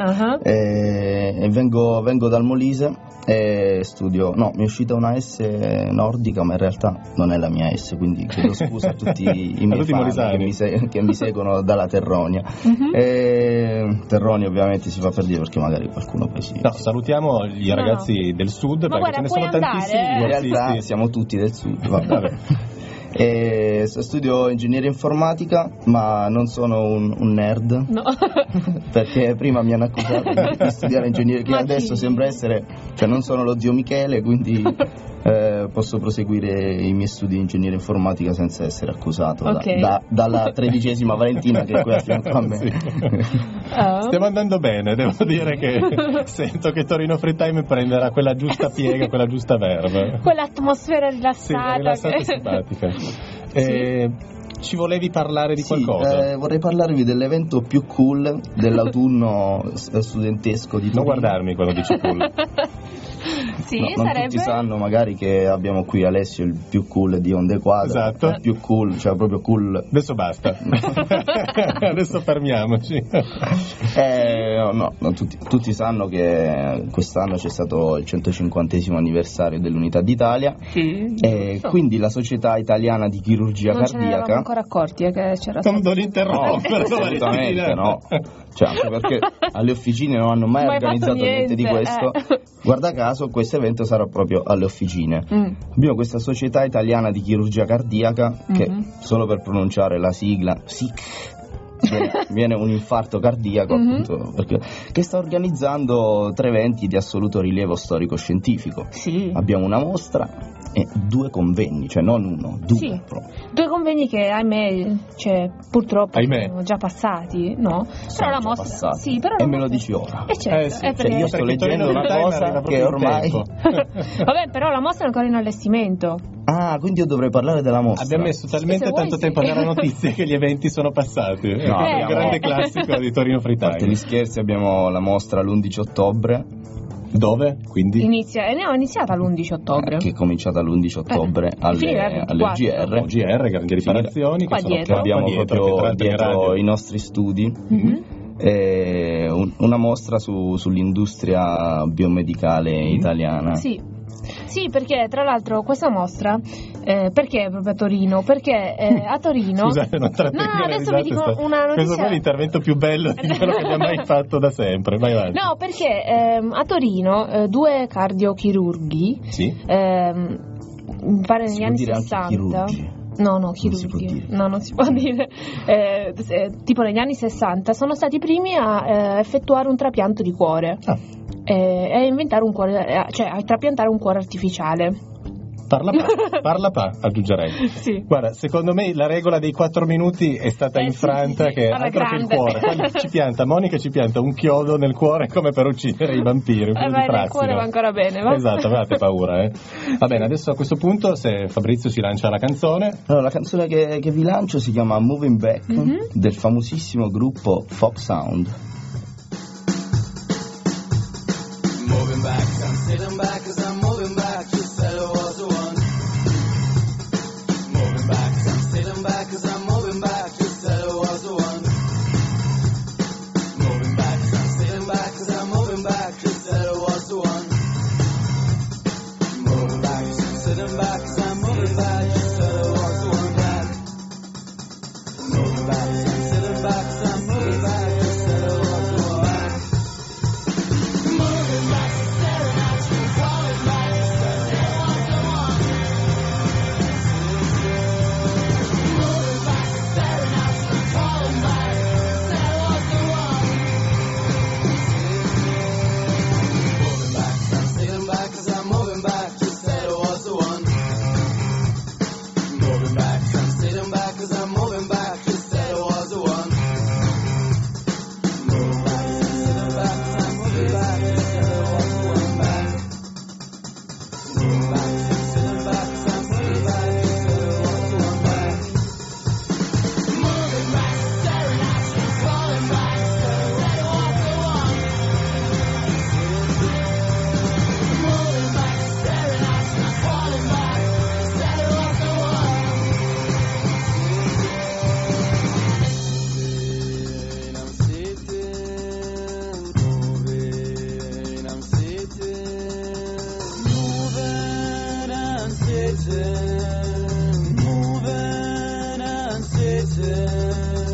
Speaker 7: E vengo dal Molise. Studio, no, mi è uscita una S nordica, ma in realtà non è la mia S, quindi chiedo scusa a tutti i miei fan che mi seguono dalla Terronia. Terronia ovviamente si fa per dire, perché magari qualcuno poi
Speaker 2: salutiamo gli ragazzi del sud,
Speaker 1: ma
Speaker 2: perché ce ne sono tantissimi.
Speaker 7: In realtà siamo tutti del sud, vabbè. Studio ingegneria informatica, ma non sono un nerd,
Speaker 1: no.
Speaker 7: Perché prima mi hanno accusato di studiare ingegneria, che adesso sembra essere, cioè non sono lo zio Michele, quindi posso proseguire i miei studi di ingegneria informatica senza essere accusato dalla 13ª Valentina che è qui a fianco a me.
Speaker 2: Stiamo andando bene, devo dire che sento che Torino Free Time prenderà quella giusta piega, quella giusta verve,
Speaker 1: quell'atmosfera rilassata,
Speaker 2: rilassata e simpatica. Ci volevi parlare di qualcosa?
Speaker 7: Vorrei parlarvi dell'evento più cool dell'autunno studentesco di Torino.
Speaker 2: Non guardarmi quando dici cool.
Speaker 7: Non tutti sanno magari che abbiamo qui Alessio, il più cool di Onde Quadra.
Speaker 2: Esatto.
Speaker 7: Il più cool, cioè proprio cool.
Speaker 2: Adesso basta. Adesso fermiamoci.
Speaker 7: Tutti sanno che quest'anno c'è stato il 150° anniversario dell'Unità d'Italia. Quindi la Società Italiana di Chirurgia Cardiaca.
Speaker 1: Non ce ne eravamo ancora accorti che c'era
Speaker 2: stato. Non interrompere.
Speaker 7: Assolutamente no. Cioè, anche perché alle officine non hanno mai organizzato niente di questo. Guarda caso, questo evento sarà proprio alle officine. Abbiamo questa Società Italiana di Chirurgia Cardiaca che, solo per pronunciare la sigla SIC, viene un infarto cardiaco, appunto, che sta organizzando 3 eventi di assoluto rilievo storico-scientifico.
Speaker 1: Sì.
Speaker 7: Abbiamo una mostra e 2 convegni, cioè non uno, 2.
Speaker 1: Sì. 2 convegni che ahimè, purtroppo sono già passati, no? Però la mostra
Speaker 7: passati.
Speaker 1: Sì, però
Speaker 7: e me lo dici ora.
Speaker 1: Certo,
Speaker 7: perché io sto leggendo una cosa che ormai
Speaker 1: vabbè, però la mostra è ancora in allestimento.
Speaker 7: Ah, quindi io dovrei parlare della mostra.
Speaker 2: Abbiamo messo talmente tanto tempo a dare notizie che gli eventi sono passati. È un grande classico di Torino Free Time.
Speaker 7: A parte gli scherzi, abbiamo la mostra l'11 ottobre.
Speaker 2: Dove? Quindi?
Speaker 1: È iniziata l'11 ottobre.
Speaker 7: Che è cominciata l'11 ottobre alle GR.
Speaker 2: GR, grandi riparazioni.
Speaker 7: Che abbiamo proprio dietro i nostri studi. Una mostra sull'industria biomedicale italiana.
Speaker 1: Sì, perché tra l'altro questa mostra perché proprio a Torino? Perché a Torino
Speaker 2: Scusate, non
Speaker 1: adesso vi dico una notizia.
Speaker 2: Questo è l'intervento più bello di quello che abbiamo mai fatto da sempre. Vai avanti.
Speaker 1: No, perché a Torino 2 cardiochirurghi pare negli anni 60. No, chirurghi. Non si può dire. Tipo negli anni 60 sono stati i primi a effettuare un trapianto di cuore. E a inventare un cuore, cioè a trapiantare un cuore artificiale.
Speaker 2: Parla pa, aggiungerei.
Speaker 1: Sì.
Speaker 2: Guarda, secondo me la regola dei 4 minuti è stata infranta,
Speaker 1: sì.
Speaker 2: Che altro che il cuore. Monica ci pianta un chiodo nel cuore come per uccidere i vampiri.
Speaker 1: Il cuore va ancora bene, va?
Speaker 2: Esatto, avevate paura, Va bene, adesso a questo punto se Fabrizio si lancia la canzone.
Speaker 7: Allora, la canzone che vi lancio si chiama Moving Back, del famosissimo gruppo Folk Sound.
Speaker 8: Moving back, I'm sitting back as I'm moving back, you said it was the one. Moving back, I'm sitting back as I'm moving back, you said it was the one. Moving back, I'm sitting back as I'm moving back, you said it was the one. Moving back, I'm sitting back as I'm moving back, you said it was the one. Back. Moving back, I'm sitting back as I'm moving back, you said it was the one. Back. Moving back, staring at you, falling back, you said it was the one. Moving back, staring at you, falling back, said it was the one. Moving back, I'm sitting back as I'm moving back, you said it was the one. Moving back, I'm sitting back as I'm moving back, you said it was the one. Moving back, I'm sitting back as I'm moving back, you said it was the one. Back. Moving back, I'm sitting back as I'm moving back, you said it was the one. Back. Moving back, staring at you, falling back, said it was the one. Moving back, staring at you, falling back, said it was the one. Moving, I'm sitting, moving and sitting.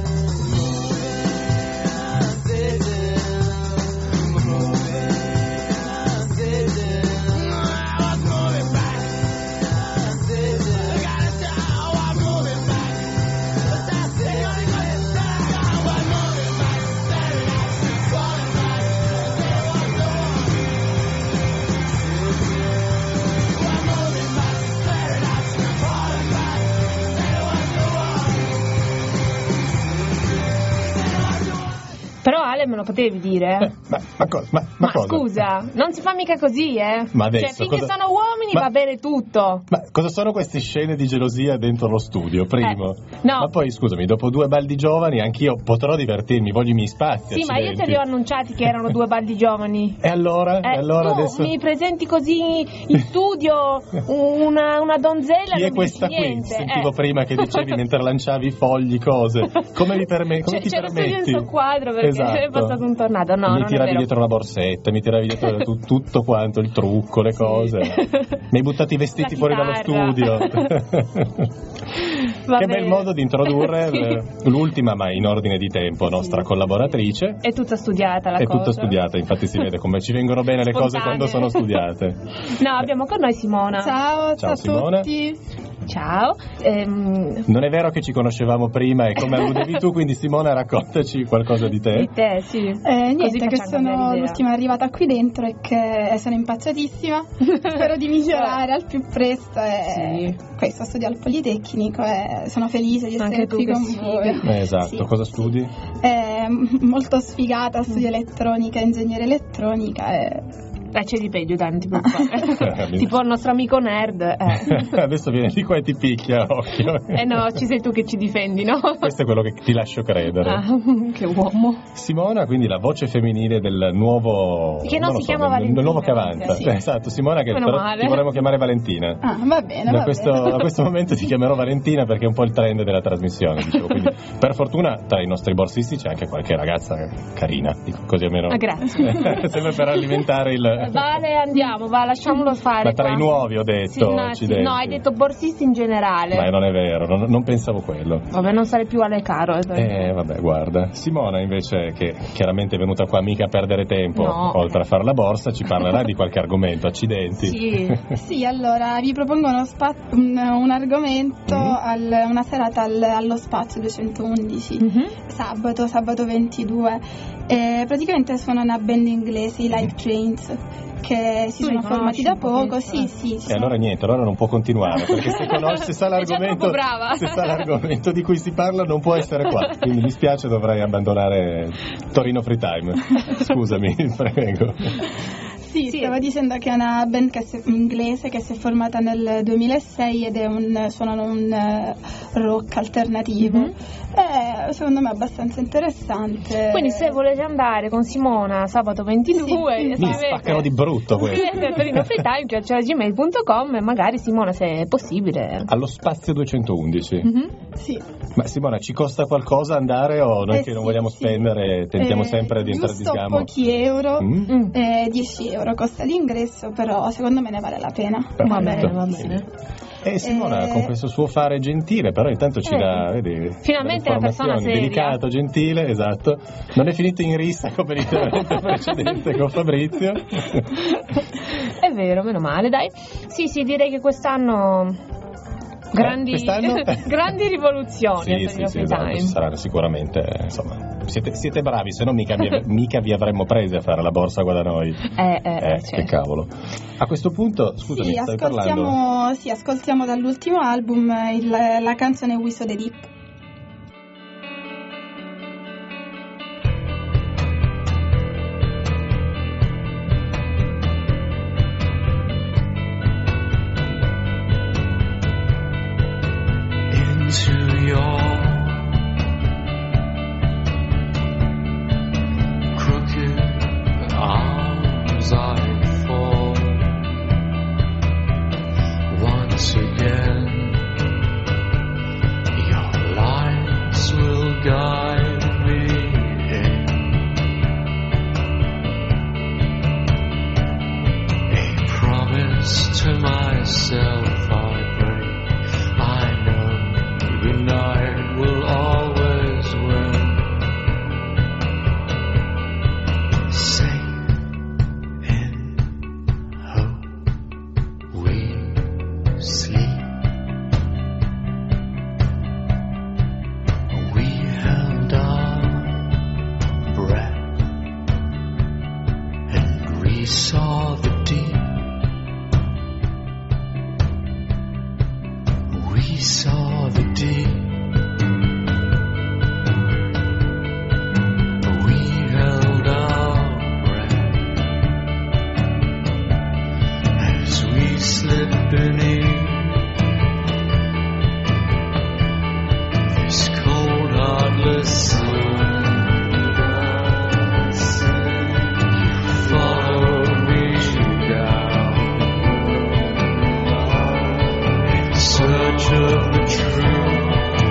Speaker 1: Però Ale me lo potevi dire?
Speaker 2: Ma cosa?
Speaker 1: Scusa, non si fa mica così,
Speaker 2: Ma adesso,
Speaker 1: cioè, finché sono uomini va bene tutto.
Speaker 2: Ma cosa sono queste scene di gelosia dentro lo studio, primo?
Speaker 1: No.
Speaker 2: Ma poi, scusami, dopo 2 baldi giovani anch'io potrò divertirmi, voglio i miei spazi.
Speaker 1: Sì, ma io te li ho annunciati che erano 2 baldi giovani.
Speaker 2: E allora?
Speaker 1: Tu
Speaker 2: adesso
Speaker 1: mi presenti così in studio una donzella.
Speaker 2: Chi
Speaker 1: non
Speaker 2: è questa
Speaker 1: dici
Speaker 2: qui?
Speaker 1: niente.
Speaker 2: Sentivo prima che dicevi mentre lanciavi fogli, cose. Come ti permetti?
Speaker 1: C'era solo il suo quadro perché è passato un tornado. No,
Speaker 2: mi
Speaker 1: non
Speaker 2: tiravi
Speaker 1: è vero.
Speaker 2: dietro la borsetta, mi tiravi dietro tutto quanto, il trucco, le cose. Mi hai buttato i vestiti fuori dallo studio. Che bel modo di introdurre l'ultima, ma in ordine di tempo, nostra collaboratrice.
Speaker 1: È tutta studiata la cosa.
Speaker 2: È tutta studiata, infatti si vede come ci vengono bene le cose quando sono studiate.
Speaker 1: No, abbiamo con noi Simona.
Speaker 9: Ciao a
Speaker 2: Simona.
Speaker 9: tutti.
Speaker 1: Ciao.
Speaker 2: Non è vero che ci conoscevamo prima e come alludevi tu, quindi Simona raccontaci qualcosa di te.
Speaker 1: Di te, sì.
Speaker 9: Niente, che sono l'ultima arrivata qui dentro e che sono impazzatissima. Spero di migliorare al più presto e questo, studio al Politecnico e sono felice di essere qui con voi.
Speaker 2: Esatto, sì. Cosa studi?
Speaker 9: Molto sfigata, studio elettronica, ingegneria elettronica e...
Speaker 1: c'è di peggio, dai, non ti preoccupare. Tipo il nostro amico nerd.
Speaker 2: Adesso viene di qua e ti picchia, occhio.
Speaker 1: No, ci sei tu che ci difendi, no?
Speaker 2: Questo è quello che ti lascio credere.
Speaker 1: Che uomo.
Speaker 2: Simona, quindi la voce femminile del nuovo...
Speaker 1: Che non si chiama Valentina.
Speaker 2: Del nuovo che avanza. Sì. Esatto, Simona, che però ti vorremmo chiamare Valentina.
Speaker 9: Va bene,
Speaker 2: da questo momento ti chiamerò Valentina perché è un po' il trend della trasmissione, dicevo. Quindi, per fortuna tra i nostri borsisti c'è anche qualche ragazza carina, dico, così almeno...
Speaker 1: grazie.
Speaker 2: Sempre per alimentare il...
Speaker 1: Vale, andiamo, lasciamolo fare.
Speaker 2: Ma tra i nuovi ho detto.
Speaker 1: No, hai detto borsisti in generale.
Speaker 2: Ma non è vero, non pensavo quello.
Speaker 1: Vabbè, non sarei più alle caro.
Speaker 2: Vabbè, guarda. Simona invece, che chiaramente è venuta qua mica a perdere tempo, oltre a fare la borsa, ci parlerà di qualche argomento. Accidenti.
Speaker 9: Sì, allora vi propongo un argomento, una serata allo Spazio 211, sabato 22. Praticamente sono una band inglese, i Live Trains, che si sono formati da poco. Sì.
Speaker 2: E allora niente, allora non può continuare, perché se sa l'argomento di cui si parla non può essere qua, quindi mi spiace, dovrei abbandonare Torino Free Time. Scusami, prego.
Speaker 9: Sì, stavo dicendo che è una band inglese che si è formata nel 2006 ed suonano un rock alternativo. Secondo me è abbastanza interessante.
Speaker 1: Quindi se volete andare con Simona sabato 22
Speaker 2: mi spaccano di brutto questo.
Speaker 1: gmail.com e magari Simona, se è possibile,
Speaker 2: allo Spazio 211.
Speaker 9: Sì.
Speaker 2: Ma Simona, ci costa qualcosa andare o noi che non vogliamo spendere tentiamo sempre di entrare di sgamo?
Speaker 9: Pochi euro, 10 euro costa l'ingresso, però secondo me ne vale la pena.
Speaker 1: Va bene.
Speaker 2: Simona con questo suo fare gentile, però intanto ci dà, vedi,
Speaker 1: finalmente una persona seria,
Speaker 2: delicato, gentile, esatto. Non è finito in rissa come l'intervento precedente con Fabrizio.
Speaker 1: È vero, meno male, dai. Sì, direi che quest'anno grandi rivoluzioni.
Speaker 2: Sì, esatto, saranno sicuramente, insomma, siete bravi, se no mica vi avremmo presi a fare la borsa qua da noi. Che cavolo. A questo punto, scusami, stavi parlando?
Speaker 9: Sì, ascoltiamo dall'ultimo album la canzone We So The Deep.
Speaker 3: Search of the truth.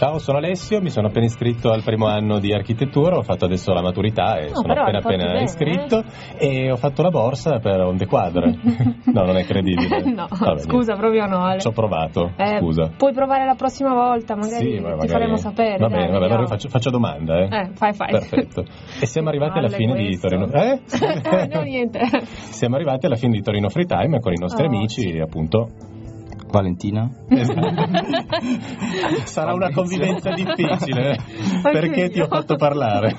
Speaker 2: Ciao, sono Alessio, mi sono appena iscritto al primo anno di architettura, ho fatto adesso la maturità e sono appena iscritto e ho fatto la borsa per Onde Quadre. No, non è credibile.
Speaker 1: No, scusa, proprio no.
Speaker 2: Ci ho provato, scusa.
Speaker 1: Puoi provare la prossima volta, magari ti faremo sapere.
Speaker 2: Va bene, allora faccio domanda.
Speaker 1: Fai.
Speaker 2: Perfetto. E siamo arrivati alla fine di Torino.
Speaker 1: No, niente.
Speaker 2: Siamo arrivati alla fine di Torino Free Time con i nostri amici, appunto.
Speaker 7: Valentina?
Speaker 2: Sarà una convivenza difficile perché ti ho fatto parlare.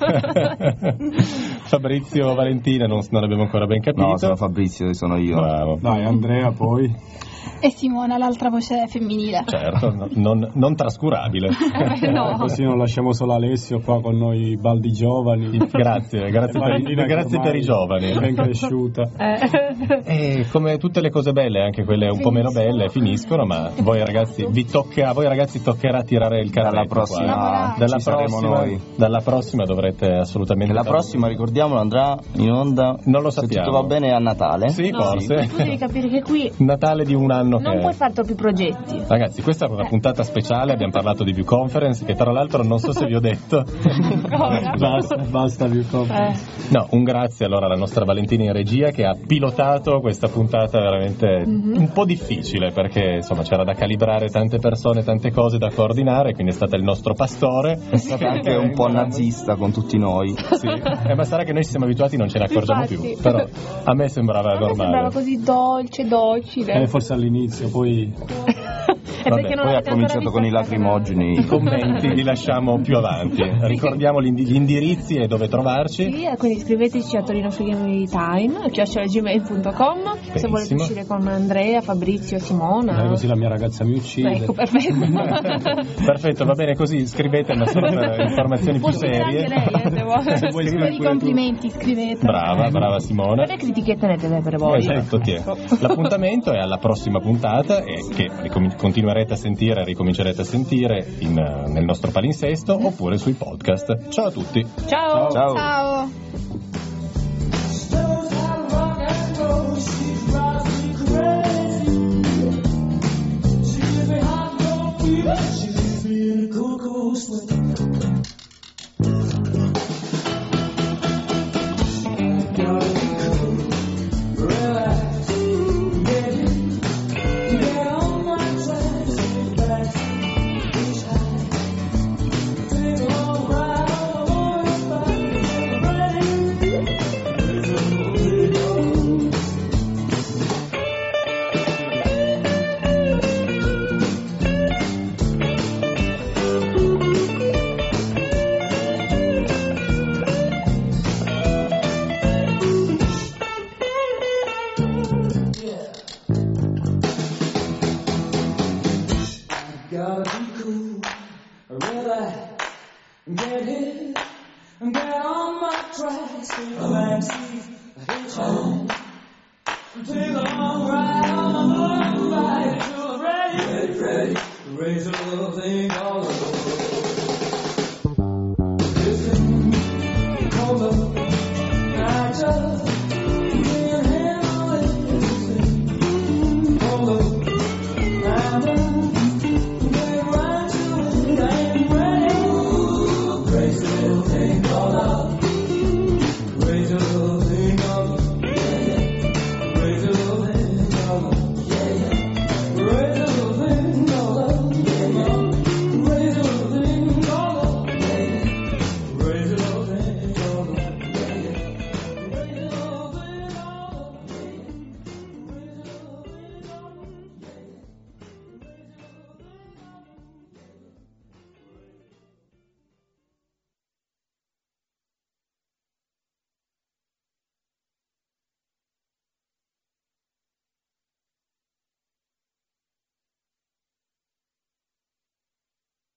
Speaker 2: Fabrizio, Valentina, non abbiamo ancora ben capito.
Speaker 7: No, sono Fabrizio, sono io.
Speaker 2: Bravo.
Speaker 4: Dai, Andrea poi.
Speaker 9: E Simona, l'altra voce femminile.
Speaker 2: Certo, non trascurabile.
Speaker 1: No.
Speaker 4: Così non lasciamo solo Alessio qua con noi baldi giovani.
Speaker 2: Grazie per i giovani.
Speaker 4: Ben cresciuta.
Speaker 2: E come tutte le cose belle, anche quelle un po' meno belle, finiscono, ma a voi ragazzi toccherà tirare il carretto. Dalla prossima dovrete assolutamente.
Speaker 7: La prossima, ricordiamolo, andrà in onda.
Speaker 2: Non lo sappiamo.
Speaker 7: Se tutto va bene, a Natale.
Speaker 2: Sì, forse.
Speaker 1: Tu devi capire che qui
Speaker 2: Natale di un anno.
Speaker 1: Non puoi fare troppi progetti.
Speaker 2: Ragazzi, questa è una puntata speciale, abbiamo parlato di View Conference, che tra l'altro non so se vi ho detto.
Speaker 4: Basta View Conference.
Speaker 2: No, un grazie allora alla nostra Valentina in regia che ha pilotato questa puntata veramente un po' difficile, perché insomma c'era da calibrare tante persone, tante cose da coordinare, quindi è stata il nostro pastore.
Speaker 7: È stata anche un po' nazista con tutti noi.
Speaker 2: Sì, ma sarà che noi siamo abituati e non ce ne accorgiamo più, però a me sembrava normale.
Speaker 1: Sembrava così docile.
Speaker 4: Forse all'inizio, poi
Speaker 7: ha cominciato con i lacrimogeni.
Speaker 2: I commenti li lasciamo più avanti. Ricordiamo gli indirizzi e dove trovarci.
Speaker 1: Sì, quindi iscriveteci a Torino Free Time @gmail.com se volete uscire con Andrea, Fabrizio, Simona.
Speaker 4: Così la mia ragazza mi uccide.
Speaker 1: Ecco, perfetto.
Speaker 2: Perfetto, va bene così, scrivete ma solo per informazioni più serie.
Speaker 1: Anche lei, se vuoi.
Speaker 9: Per i complimenti scrivete.
Speaker 2: Brava Simona.
Speaker 1: Per le critichette ne deve per voi.
Speaker 2: Esatto, l'appuntamento è alla prossima puntata e che continuerete a sentire e ricomincerete a sentire nel nostro palinsesto oppure sui podcast. Ciao a tutti.
Speaker 1: Ciao.
Speaker 8: Raise a little thing on